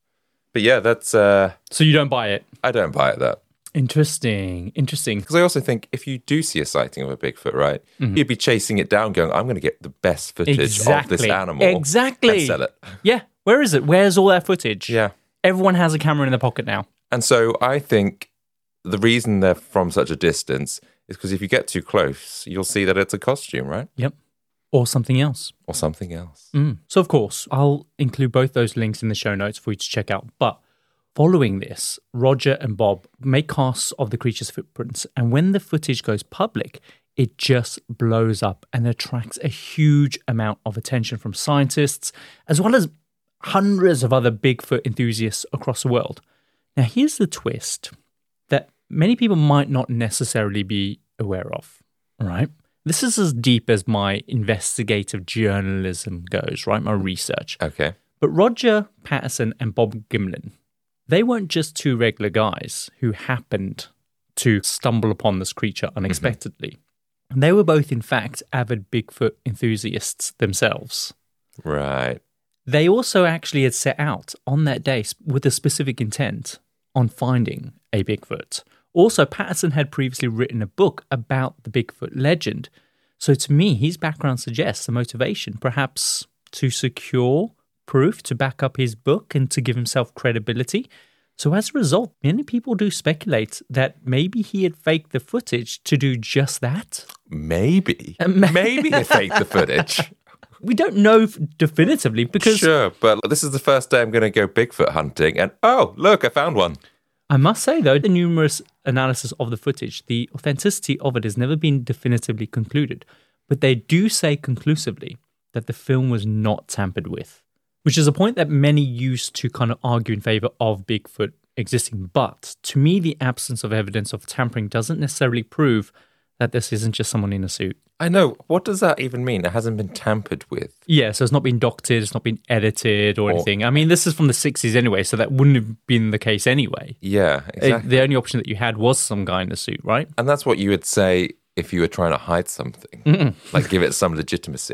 But yeah, that's So you don't buy it? I don't buy it, that. Interesting. Because I also think if you do see a sighting of a Bigfoot, right, you'd be chasing it down going, I'm going to get the best footage of this animal. Exactly. And sell it. Yeah. Where is it? Where's all that footage? Yeah. Everyone has a camera in their pocket now. And so I think the reason they're from such a distance is because if you get too close, you'll see that it's a costume, right? Yep. Or something else. Or something else. So, of course, I'll include both those links in the show notes for you to check out. But following this, Roger and Bob make casts of the creature's footprints. And when the footage goes public, it just blows up and attracts a huge amount of attention from scientists, as well as hundreds of other Bigfoot enthusiasts across the world. Now, here's the twist that many people might not necessarily be aware of, right? This is as deep as my investigative journalism goes, right? My research. Okay. But Roger Patterson and Bob Gimlin, they weren't just two regular guys who happened to stumble upon this creature unexpectedly. They were both, in fact, avid Bigfoot enthusiasts themselves. Right. They also actually had set out on that day with a specific intent on finding a Bigfoot. Also, Patterson had previously written a book about the Bigfoot legend. So to me, his background suggests a motivation, perhaps to secure proof to back up his book and to give himself credibility. So as a result, many people do speculate that maybe he had faked the footage to do just that. Maybe. Maybe he faked the footage. We don't know definitively because... Sure, but this is the first day I'm going to go Bigfoot hunting and, oh, look, I found one. I must say, though, the numerous analysis of the footage, the authenticity of it has never been definitively concluded. But they do say conclusively that the film was not tampered with, which is a point that many use to kind of argue in favor of Bigfoot existing. But to me, the absence of evidence of tampering doesn't necessarily prove that this isn't just someone in a suit. I know. What does that even mean? It hasn't been tampered with. Yeah, so it's not been doctored, it's not been edited or anything. I mean, this is from the 60s anyway, so that wouldn't have been the case anyway. Yeah, exactly. The only option that you had was some guy in a suit, right? And that's what you would say if you were trying to hide something. Like give it some legitimacy.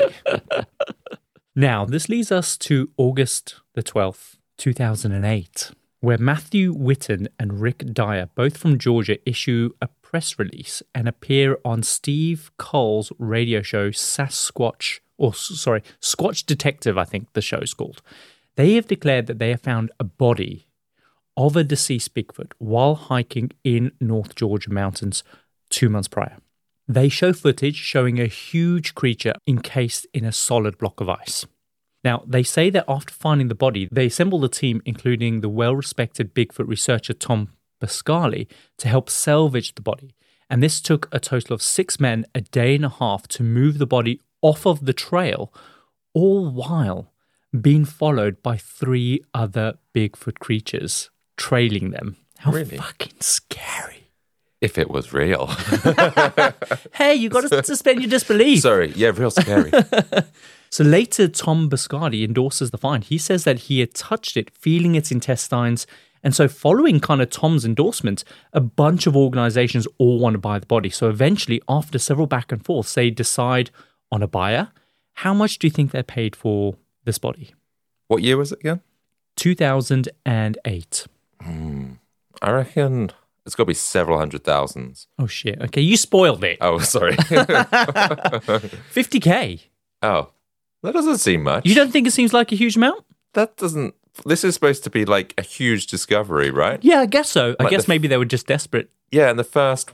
Now, this leads us to August the 12th, 2008, where Matthew Whitten and Rick Dyer, both from Georgia, issue a press release and appear on Steve Cole's radio show Squatch Detective, I think the show's called. They have declared that they have found a body of a deceased Bigfoot while hiking in North Georgia mountains 2 months prior. They show footage showing a huge creature encased in a solid block of ice. Now, they say that after finding the body, they assembled a team, including the well-respected Bigfoot researcher Tom Biscali, to help salvage the body. And this took a total of 6 men, a day and a half, to move the body off of the trail, all while being followed by 3 other Bigfoot creatures trailing them. How Really? fucking scary. If it was real. Hey, you got to suspend your disbelief. Sorry. Yeah, real scary. So later, Tom Biscardi endorses the find. He says that he had touched it, feeling its intestines. And so following kind of Tom's endorsement, a bunch of organizations all want to buy the body. So eventually, after several back and forths, they decide on a buyer. How much do you think they paid for this body? What year was it again? 2008. I reckon it's got to be several hundred thousands. Oh, shit. Okay, you spoiled it. Oh, sorry. 50K. Oh, that doesn't seem much. You don't think it seems like a huge amount? That doesn't this is supposed to be like a huge discovery, right? Yeah, I guess so. I Like guess maybe they were just desperate. Yeah, and the first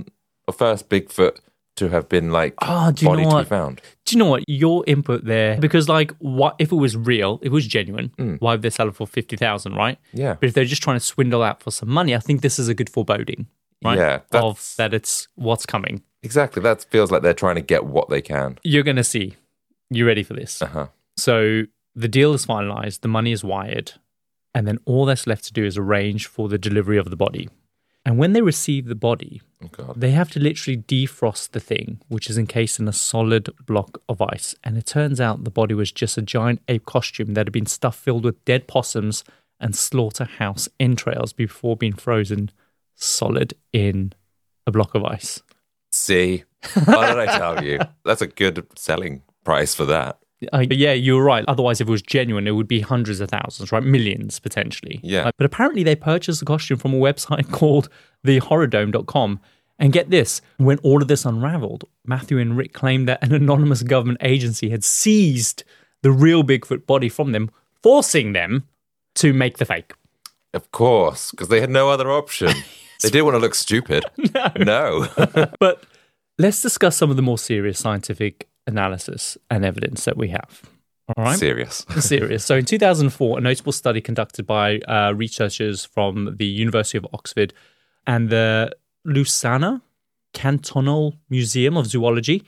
Bigfoot to have been like Do you body know to what? be found. Do you know what? Your input there, because like, what if it was real, it was genuine, why would they sell it for 50,000, right? Yeah. But if they're just trying to swindle out for some money, I think this is a good foreboding, right? Yeah, Of that it's what's coming. Exactly. That feels like they're trying to get what they can. You're going to see. You ready for this? Uh-huh. So the deal is finalized, the money is wired, and then all that's left to do is arrange for the delivery of the body. And when they receive the body, Oh, God. they have to literally defrost the thing, which is encased in a solid block of ice. And it turns out the body was just a giant ape costume that had been stuffed filled with dead possums and slaughterhouse entrails before being frozen solid in a block of ice. See? Why did I tell you? That's a good selling price for that. But yeah, you were right. Otherwise, if it was genuine, it would be hundreds of thousands, right? Millions, potentially. Yeah. But apparently they purchased the costume from a website called thehorrordome.com. And get this, when all of this unraveled, Matthew and Rick claimed that an anonymous government agency had seized the real Bigfoot body from them, forcing them to make the fake. Of course, because they had no other option. They didn't want to look stupid. No. But let's discuss some of the more serious scientific analysis and evidence that we have. All right? Serious. Serious. So in 2004, a notable study conducted by researchers from the University of Oxford and the Louisiana Cantonal Museum of Zoology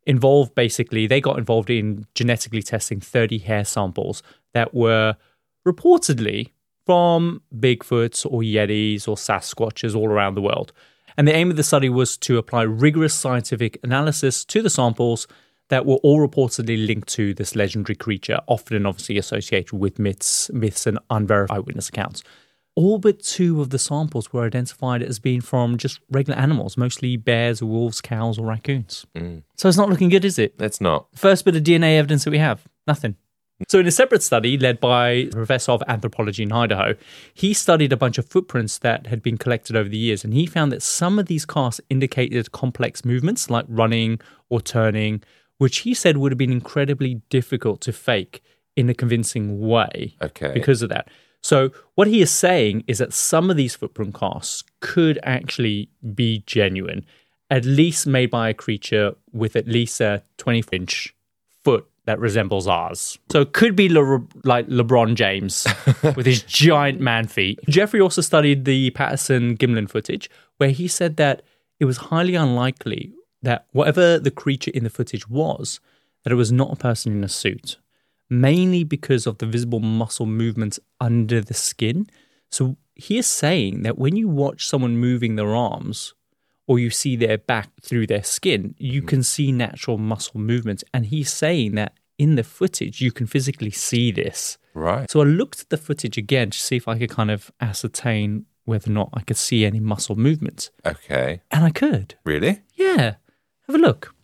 they got involved in genetically testing 30 hair samples that were reportedly from Bigfoots or Yetis or Sasquatches all around the world. And the aim of the study was to apply rigorous scientific analysis to the samples that were all reportedly linked to this legendary creature, often obviously associated with myths and unverified eyewitness accounts. All but 2 of the samples were identified as being from just regular animals, mostly bears, wolves, cows, or raccoons. So it's not looking good, is it? It's not. First bit of DNA evidence that we have, nothing. So in a separate study led by a professor of anthropology in Idaho, he studied a bunch of footprints that had been collected over the years, and he found that some of these casts indicated complex movements like running or turning, which he said would have been incredibly difficult to fake in a convincing way because of that. So what he is saying is that some of these footprint casts could actually be genuine, at least made by a creature with at least a 20-inch foot that resembles ours. So it could be like LeBron James with his giant man feet. Jeffrey also studied the Patterson-Gimlin footage, where he said that it was highly unlikely that whatever the creature in the footage was, that it was not a person in a suit, mainly because of the visible muscle movements under the skin. So he is saying that when you watch someone moving their arms, or you see their back through their skin, you can see natural muscle movements. And he's saying that in the footage, you can physically see this. Right. So I looked at the footage again to see if I could kind of ascertain whether or not I could see any muscle movements. Okay. And I could. Really? Yeah. Have a look.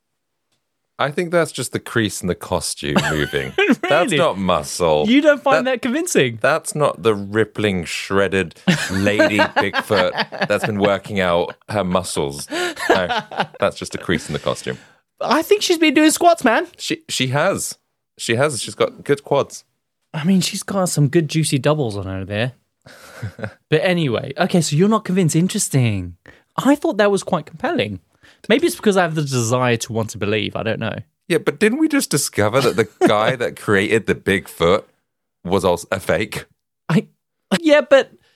I think that's just the crease in the costume moving. That's not muscle. You don't find that convincing? That's not the rippling, shredded lady Bigfoot that's been working out her muscles. No, that's just a crease in the costume. I think she's been doing squats, man. She has. She's got good quads. I mean, she's got some good juicy doubles on her there. But anyway, okay, so you're not convinced. Interesting. I thought that was quite compelling. Maybe it's because I have the desire to want to believe. I don't know. Yeah, but didn't we just discover that the guy that created the Bigfoot was also a fake? Yeah.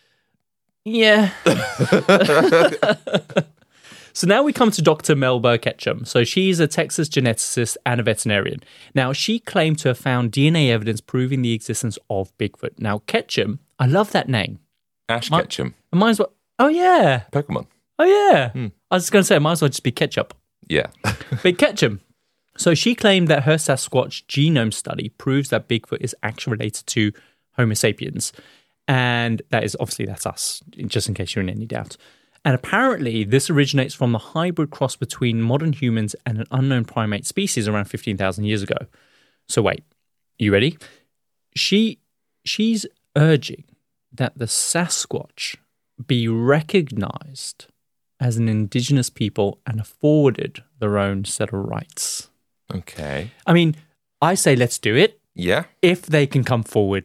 So now we come to Dr. Melba Ketchum. So she's a Texas geneticist and a veterinarian. Now, she claimed to have found DNA evidence proving the existence of Bigfoot. Now, Ketchum, I love that name. Ash Ketchum. Might as well. Oh, yeah. Pokemon. Oh, yeah. I was going to say, it might as well just be ketchup. Yeah. But Ketchum. So she claimed that her Sasquatch genome study proves that Bigfoot is actually related to Homo sapiens. And that's us, just in case you're in any doubt. And apparently this originates from the hybrid cross between modern humans and an unknown primate species around 15,000 years ago. So wait, you ready? She's urging that the Sasquatch be recognized as an indigenous people and afforded their own set of rights. Okay. I mean, I say let's do it. Yeah. If they can come forward.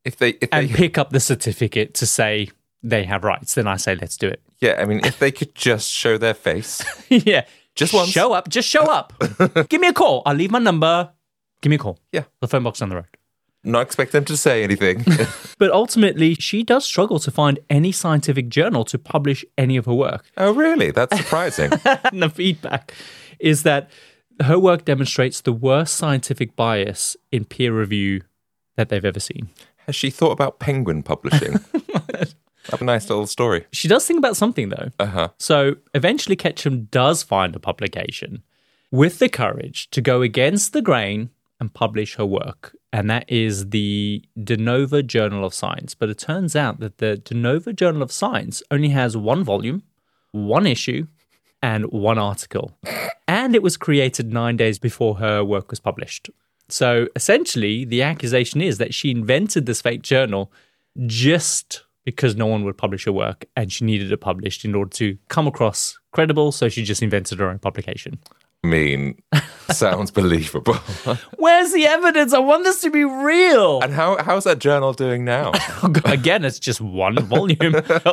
If they pick up the certificate to say they have rights, then I say let's do it. Yeah, I mean, if they could just show their face. Yeah. Just once. Just show up. Give me a call. I'll leave my number. Give me a call. Yeah. The phone box down the road. Not expect them to say anything. But ultimately, she does struggle to find any scientific journal to publish any of her work. Oh, really? That's surprising. And the feedback is that her work demonstrates the worst scientific bias in peer review that they've ever seen. Has she thought about Penguin publishing? A nice little story. She does think about something, though. Uh-huh. So eventually Ketchum does find a publication with the courage to go against the grain and publish her work. And that is the De Novo Journal of Science. But it turns out that the De Novo Journal of Science only has 1 volume, 1 issue, and 1 article. And it was created 9 days before her work was published. So essentially, the accusation is that she invented this fake journal just because no one would publish her work and she needed it published in order to come across credible, so she just invented her own publication. I mean, sounds believable. Where's the evidence? I want this to be real. And how's that journal doing now? Again, it's just 1 volume.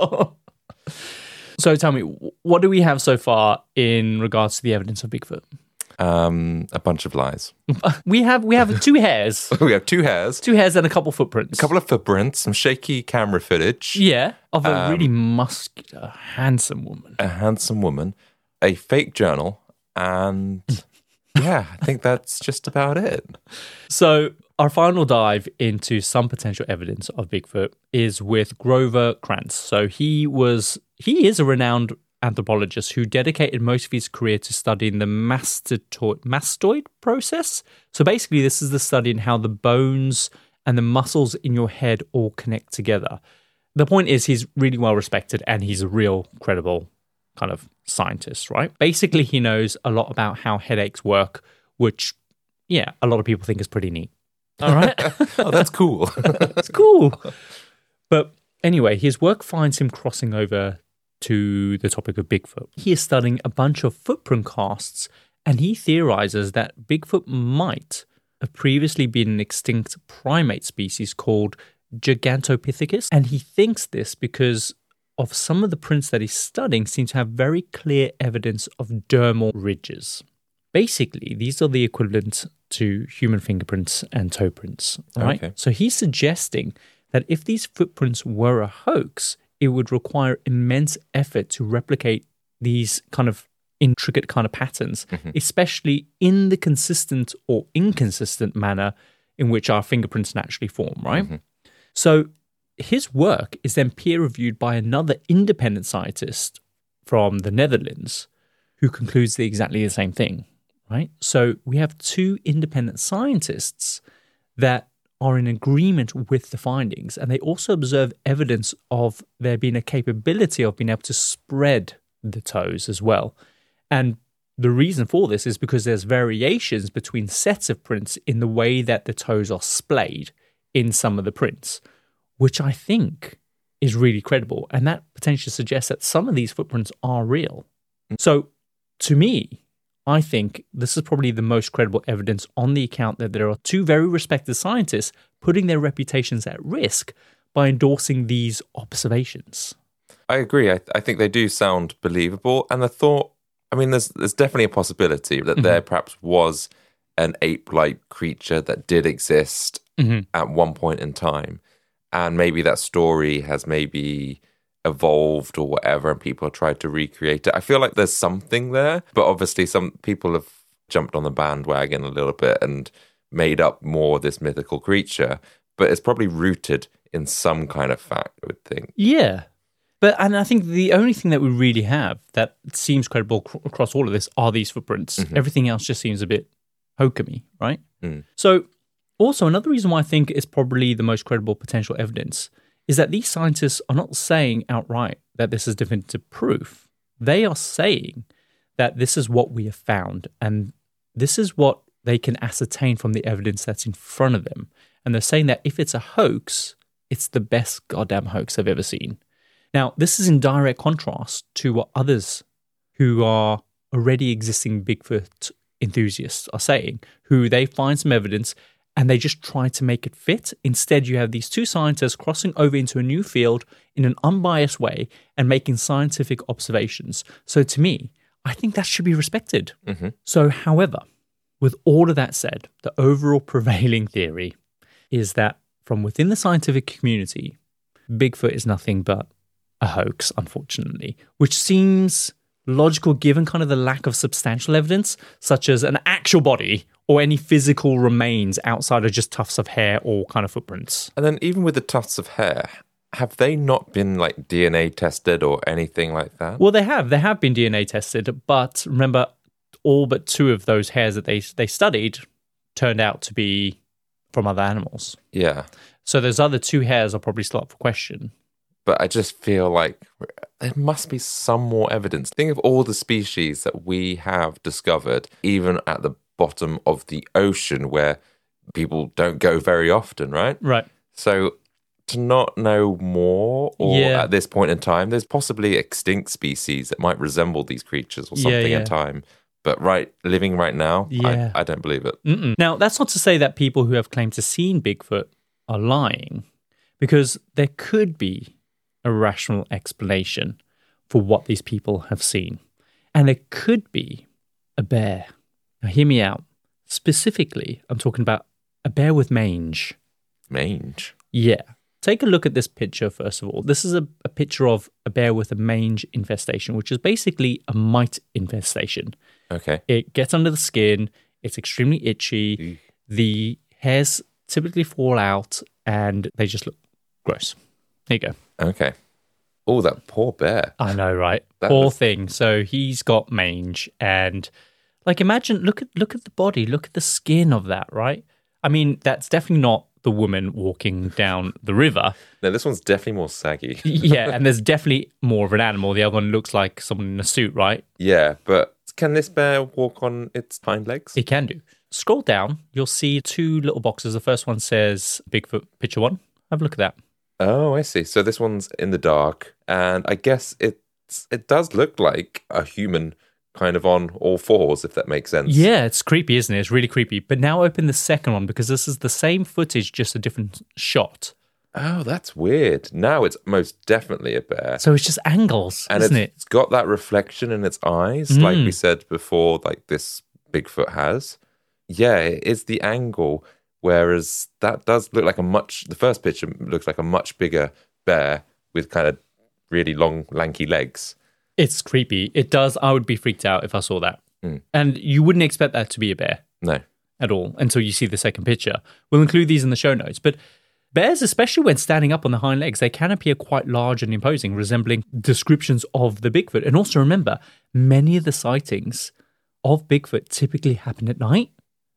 So tell me, what do we have so far in regards to the evidence of Bigfoot? A bunch of lies. We have 2 hairs. We have 2 hairs. 2 hairs and a couple footprints. A couple of footprints, some shaky camera footage. Yeah, of a really muscular, handsome woman. A handsome woman, a fake journal, and yeah, I think that's just about it. So our final dive into some potential evidence of Bigfoot is with Grover Krantz. So he is a renowned anthropologist who dedicated most of his career to studying the mastoid process. So basically, this is the study in how the bones and the muscles in your head all connect together. The point is he's really well respected and he's a real credible kind of scientist, right? Basically, he knows a lot about how headaches work, which, yeah, a lot of people think is pretty neat. All right? Oh, that's cool. It's cool. But anyway, his work finds him crossing over to the topic of Bigfoot. He is studying a bunch of footprint casts, and he theorizes that Bigfoot might have previously been an extinct primate species called Gigantopithecus. And he thinks this because of some of the prints that he's studying seem to have very clear evidence of dermal ridges. Basically, these are the equivalent to human fingerprints and toe prints, right? Okay. So he's suggesting that if these footprints were a hoax, it would require immense effort to replicate these kind of intricate kind of patterns, especially in the consistent or inconsistent manner in which our fingerprints naturally form, right? So his work is then peer-reviewed by another independent scientist from the Netherlands who concludes exactly the same thing, right? So we have 2 independent scientists that are in agreement with the findings, and they also observe evidence of there being a capability of being able to spread the toes as well. And the reason for this is because there's variations between sets of prints in the way that the toes are splayed in some of the prints, which I think is really credible. And that potentially suggests that some of these footprints are real. So to me, I think this is probably the most credible evidence on the account that there are 2 very respected scientists putting their reputations at risk by endorsing these observations. I agree. I think they do sound believable. And the thought, I mean, there's definitely a possibility that there perhaps was an ape-like creature that did exist at one point in time. And maybe that story has maybe evolved or whatever, and people have tried to recreate it. I feel like there's something there, but obviously some people have jumped on the bandwagon a little bit and made up more of this mythical creature, but it's probably rooted in some kind of fact, I would think. Yeah. And I think the only thing that we really have that seems credible across all of this are these footprints. Everything else just seems a bit hokum-y, right? So also another reason why I think it's probably the most credible potential evidence is that these scientists are not saying outright that this is definitive proof. They are saying that this is what we have found, and this is what they can ascertain from the evidence that's in front of them. And they're saying that if it's a hoax, it's the best goddamn hoax I've ever seen. Now, this is in direct contrast to what others who are already existing Bigfoot enthusiasts are saying, who they find some evidence and they just try to make it fit. Instead, you have these two scientists crossing over into a new field in an unbiased way and making scientific observations. So to me, I think that should be respected. Mm-hmm. So, however, with all of that said, the overall prevailing theory is that from within the scientific community, Bigfoot is nothing but a hoax, unfortunately, which seems logical given kind of the lack of substantial evidence, such as an actual body or any physical remains outside of just tufts of hair or kind of footprints. And then even with the tufts of hair, have they not been like DNA tested or anything like that? Well, they have. They have been DNA tested, but remember, all but 2 of those hairs that they studied turned out to be from other animals. Yeah. So those other 2 hairs are probably still up for question. But I just feel like there must be some more evidence. Think of all the species that we have discovered, even at the bottom of the ocean where people don't go very often, right? Right. So to not know more, or at this point in time, there's possibly extinct species that might resemble these creatures or something in time. But living right now, I don't believe it. Mm-mm. Now, that's not to say that people who have claimed to seen Bigfoot are lying, because there could be a rational explanation for what these people have seen. And it could be a bear. Now, hear me out. Specifically, I'm talking about a bear with mange. Mange? Yeah. Take a look at this picture, first of all. This is a picture of a bear with a mange infestation, which is basically a mite infestation. Okay. It gets under the skin. It's extremely itchy. The hairs typically fall out, and they just look gross. There you go. Okay. Oh, that poor bear. I know, right? Poor thing. So he's got mange, and imagine, look at the body, look at the skin of that, right? I mean, that's definitely not the woman walking down the river. No, this one's definitely more saggy. Yeah, and there's definitely more of an animal. The other one looks like someone in a suit, right? Yeah, but can this bear walk on its hind legs? It can do. Scroll down, you'll see 2 little boxes. The first one says Bigfoot picture 1. Have a look at that. Oh, I see. So this one's in the dark, and I guess it does look like a human kind of on all fours, if that makes sense. Yeah, it's creepy, isn't it? It's really creepy. But now open the second one, because this is the same footage, just a different shot. Oh, that's weird. Now it's most definitely a bear. So it's just angles, and isn't it? It's got that reflection in its eyes, like we said before, like this Bigfoot has. Yeah, it is the angle. Whereas that does look like the first picture looks like a much bigger bear with kind of really long, lanky legs. It's creepy. It does. I would be freaked out if I saw that. And you wouldn't expect that to be a bear. No. At all, until you see the second picture. We'll include these in the show notes. But bears, especially when standing up on the hind legs, they can appear quite large and imposing, resembling descriptions of the Bigfoot. And also remember, many of the sightings of Bigfoot typically happen at night.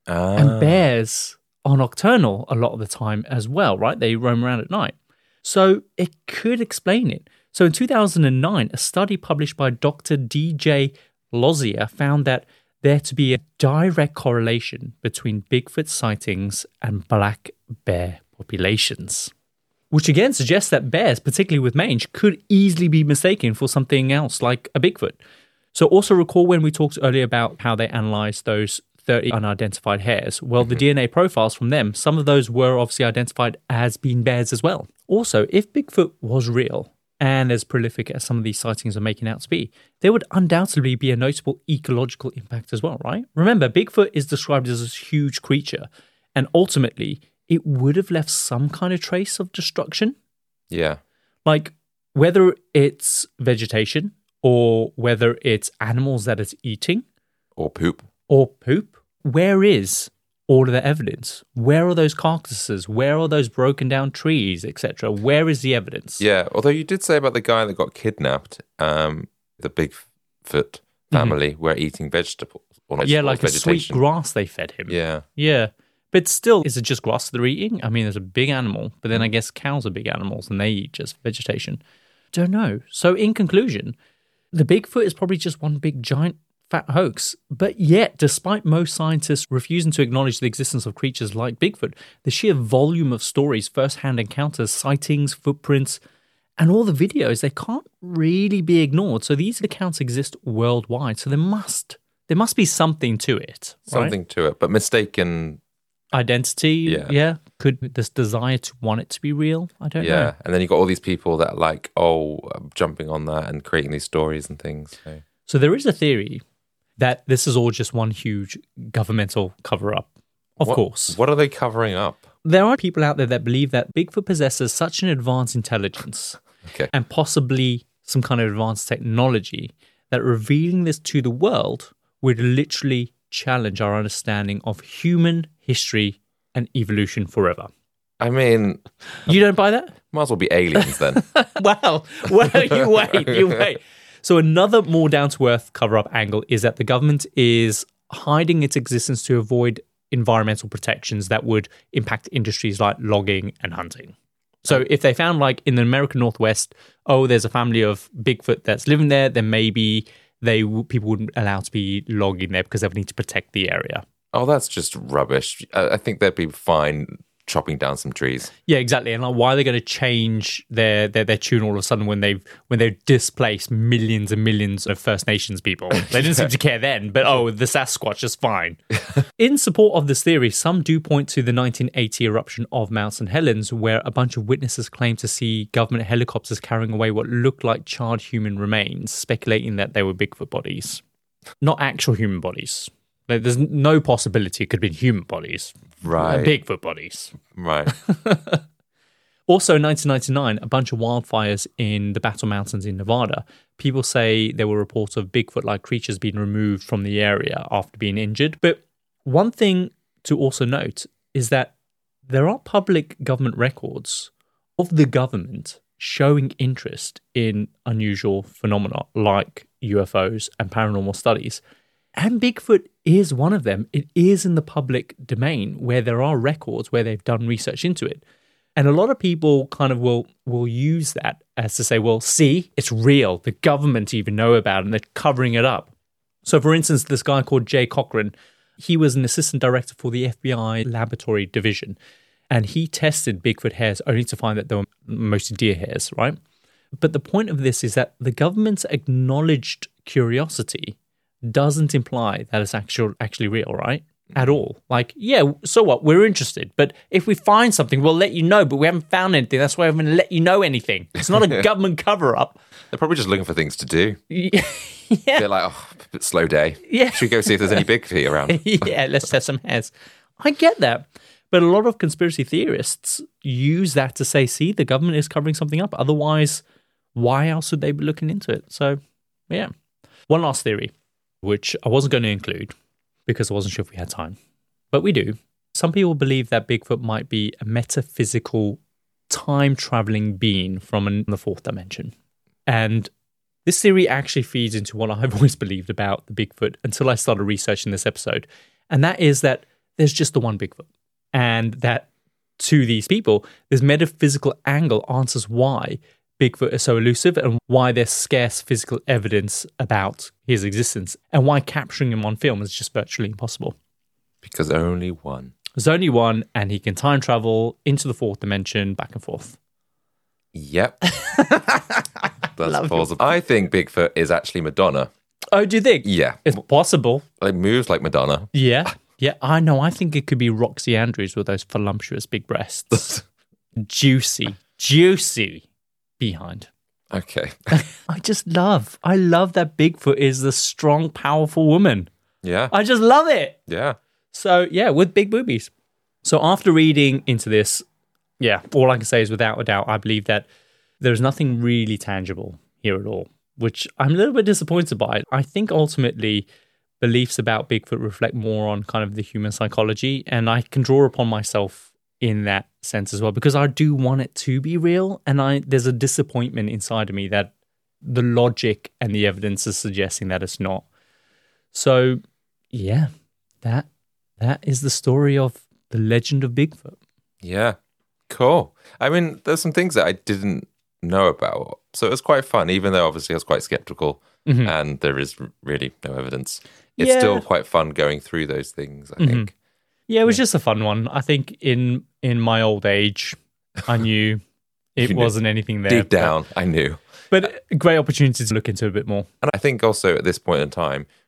And bears are nocturnal a lot of the time as well, right? They roam around at night. So it could explain it. So in 2009, a study published by Dr. DJ Lozier found that there to be a direct correlation between Bigfoot sightings and black bear populations, which again suggests that bears, particularly with mange, could easily be mistaken for something else like a Bigfoot. So also recall when we talked earlier about how they analyzed those 30 unidentified hairs. Well, the DNA profiles from them, some of those were obviously identified as being bears as well. Also, if Bigfoot was real and as prolific as some of these sightings are making out to be, there would undoubtedly be a notable ecological impact as well, right? Remember, Bigfoot is described as this huge creature, and ultimately, it would have left some kind of trace of destruction. Yeah. Like, whether it's vegetation or whether it's animals that it's eating. Or poop. Where is all of the evidence? Where are those carcasses? Where are those broken down trees, etc.? Where is the evidence? Yeah, although you did say about the guy that got kidnapped, the Bigfoot family were eating vegetables. Yeah, like vegetation. A sweet grass they fed him. Yeah. Yeah. But still, is it just grass they're eating? I mean, there's a big animal, but then I guess cows are big animals and they eat just vegetation. Don't know. So in conclusion, the Bigfoot is probably just one big giant fat hoax. But yet, despite most scientists refusing to acknowledge the existence of creatures like Bigfoot, the sheer volume of stories, first-hand encounters, sightings, footprints, and all the videos, they can't really be ignored. So these accounts exist worldwide. So there must be something to it. Something to it, but mistaken identity. Yeah. Could this desire to want it to be real? I don't know. Yeah. And then you got all these people that are like, jumping on that and creating these stories and things. So there is a theory that this is all just one huge governmental cover-up. Of course. What are they covering up? There are people out there that believe that Bigfoot possesses such an advanced intelligence and possibly some kind of advanced technology that revealing this to the world would literally challenge our understanding of human history and evolution forever. I mean... You don't buy that? Might as well be aliens then. Well, you wait. So another more down-to-earth cover-up angle is that the government is hiding its existence to avoid environmental protections that would impact industries like logging and hunting. So if they found, like, in the American Northwest, there's a family of Bigfoot that's living there, then maybe people wouldn't allow to be logging there because they would need to protect the area. Oh, that's just rubbish. I think they'd be fine chopping down some trees. Yeah, exactly. And like, why are they going to change their tune all of a sudden when they've displaced millions and millions of First Nations people? They didn't seem to care then, but the Sasquatch is fine. In support of this theory, some do point to the 1980 eruption of Mount St. Helens, where a bunch of witnesses claimed to see government helicopters carrying away what looked like charred human remains, speculating that they were Bigfoot bodies. Not actual human bodies. There's no possibility it could have been human bodies. Right. Bigfoot bodies. Right. Also, in 1999, a bunch of wildfires in the Battle Mountains in Nevada. People say there were reports of Bigfoot-like creatures being removed from the area after being injured. But one thing to also note is that there are public government records of the government showing interest in unusual phenomena like UFOs and paranormal studies. And Bigfoot is one of them. It is in the public domain where there are records where they've done research into it. And a lot of people kind of will use that as to say, well, see, it's real. The government even know about it and they're covering it up. So, for instance, this guy called Jay Cochran, he was an assistant director for the FBI laboratory division. And he tested Bigfoot hairs only to find that they were mostly deer hairs, right? But the point of this is that the government's acknowledged curiosity doesn't imply that it's actually real, right? At all. Like, yeah, so what? We're interested. But if we find something, we'll let you know. But we haven't found anything. That's why I haven't let you know anything. It's not a government cover-up. They're probably just looking for things to do. Yeah. They're like, a bit slow day. Yeah. Should we go see if there's any Bigfoot around? Yeah, let's test some hairs. I get that. But a lot of conspiracy theorists use that to say, see, the government is covering something up. Otherwise, why else would they be looking into it? So, yeah. One last theory, which I wasn't going to include because I wasn't sure if we had time. But we do. Some people believe that Bigfoot might be a metaphysical time-traveling being from the fourth dimension. And this theory actually feeds into what I've always believed about the Bigfoot until I started researching this episode. And that is that there's just the one Bigfoot. And that to these people, this metaphysical angle answers why Bigfoot is so elusive and why there's scarce physical evidence about his existence and why capturing him on film is just virtually impossible. Because only one. There's only one, and he can time travel into the fourth dimension, back and forth. Yep. That's plausible. I think Bigfoot is actually Madonna. Oh, do you think? Yeah. It's possible. It moves like Madonna. Yeah. Yeah, I know. I think it could be Roxy Andrews with those voluptuous big breasts. Juicy behind. Okay. I love that Bigfoot is the strong, powerful woman. Yeah. I just love it. Yeah. So, yeah, with big boobies. So after reading into this, yeah, all I can say is without a doubt, I believe that there's nothing really tangible here at all, which I'm a little bit disappointed by. I think ultimately beliefs about Bigfoot reflect more on kind of the human psychology, and I can draw upon myself in that sense as well, because I do want it to be real, and there's a disappointment inside of me that the logic and the evidence is suggesting that it's not. So, yeah, that is the story of the legend of Bigfoot. Yeah, cool. I mean, there's some things that I didn't know about, so it was quite fun, even though obviously I was quite skeptical, and there is really no evidence. It's still quite fun going through those things, I think. Yeah, it was just a fun one. I think in my old age, I knew it wasn't anything there. Deep down, I knew. But a great opportunity to look into a bit more. And I think also at this point in time,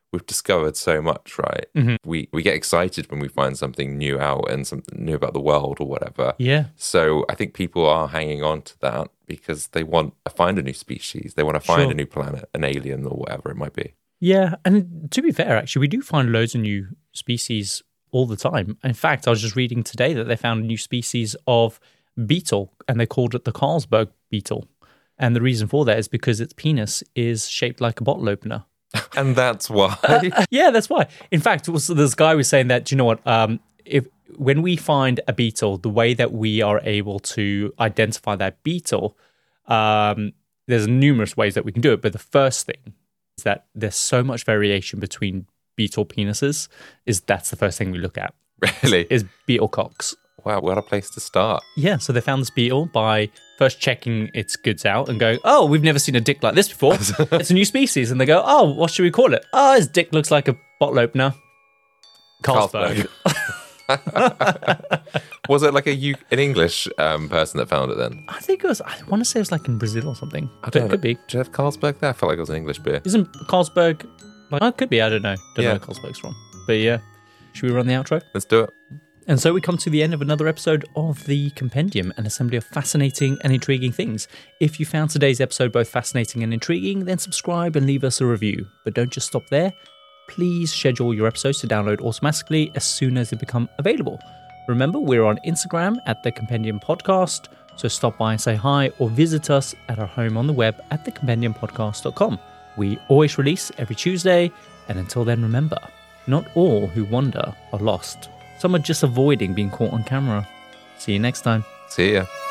we've discovered so much, right? We get excited when we find something new out and something new about the world or whatever. Yeah. So I think people are hanging on to that because they want to find a new species. They want to find a new planet, an alien or whatever it might be. Yeah, and to be fair, actually, we do find loads of new species all the time. In fact, I was just reading today that they found a new species of beetle, and they called it the Carlsberg beetle. And the reason for that is because its penis is shaped like a bottle opener. And that's why. Yeah, that's why. In fact, this guy was saying that, do you know what? When we find a beetle, the way that we are able to identify that beetle, there's numerous ways that we can do it. But the first thing is that there's so much variation between beetle penises. That's the first thing we look at. Really? Is beetle cocks. Wow, what a place to start. Yeah, so they found this beetle by first checking its goods out and going, oh, we've never seen a dick like this before. It's a new species. And they go, oh, what should we call it? Oh, his dick looks like a bottle opener. Carlsberg. Was it like an English person that found it then? I think it was, I want to say it was like in Brazil or something. I don't know. It could be. Do you have Carlsberg there? I felt like it was an English beer. Isn't Carlsberg, like, oh, it could be, I don't know. Don't know where Carlsberg's from. But yeah, should we run the outro? Let's do it. And so we come to the end of another episode of the Compendium, an assembly of fascinating and intriguing things. If you found today's episode both fascinating and intriguing, then subscribe and leave us a review. But don't just stop there. Please schedule your episodes to download automatically as soon as they become available. Remember, we're on Instagram at The Compendium Podcast, so stop by and say hi or visit us at our home on the web at thecompendiumpodcast.com. We always release every Tuesday, and until then, remember, not all who wander are lost. Some are just avoiding being caught on camera. See you next time. See ya.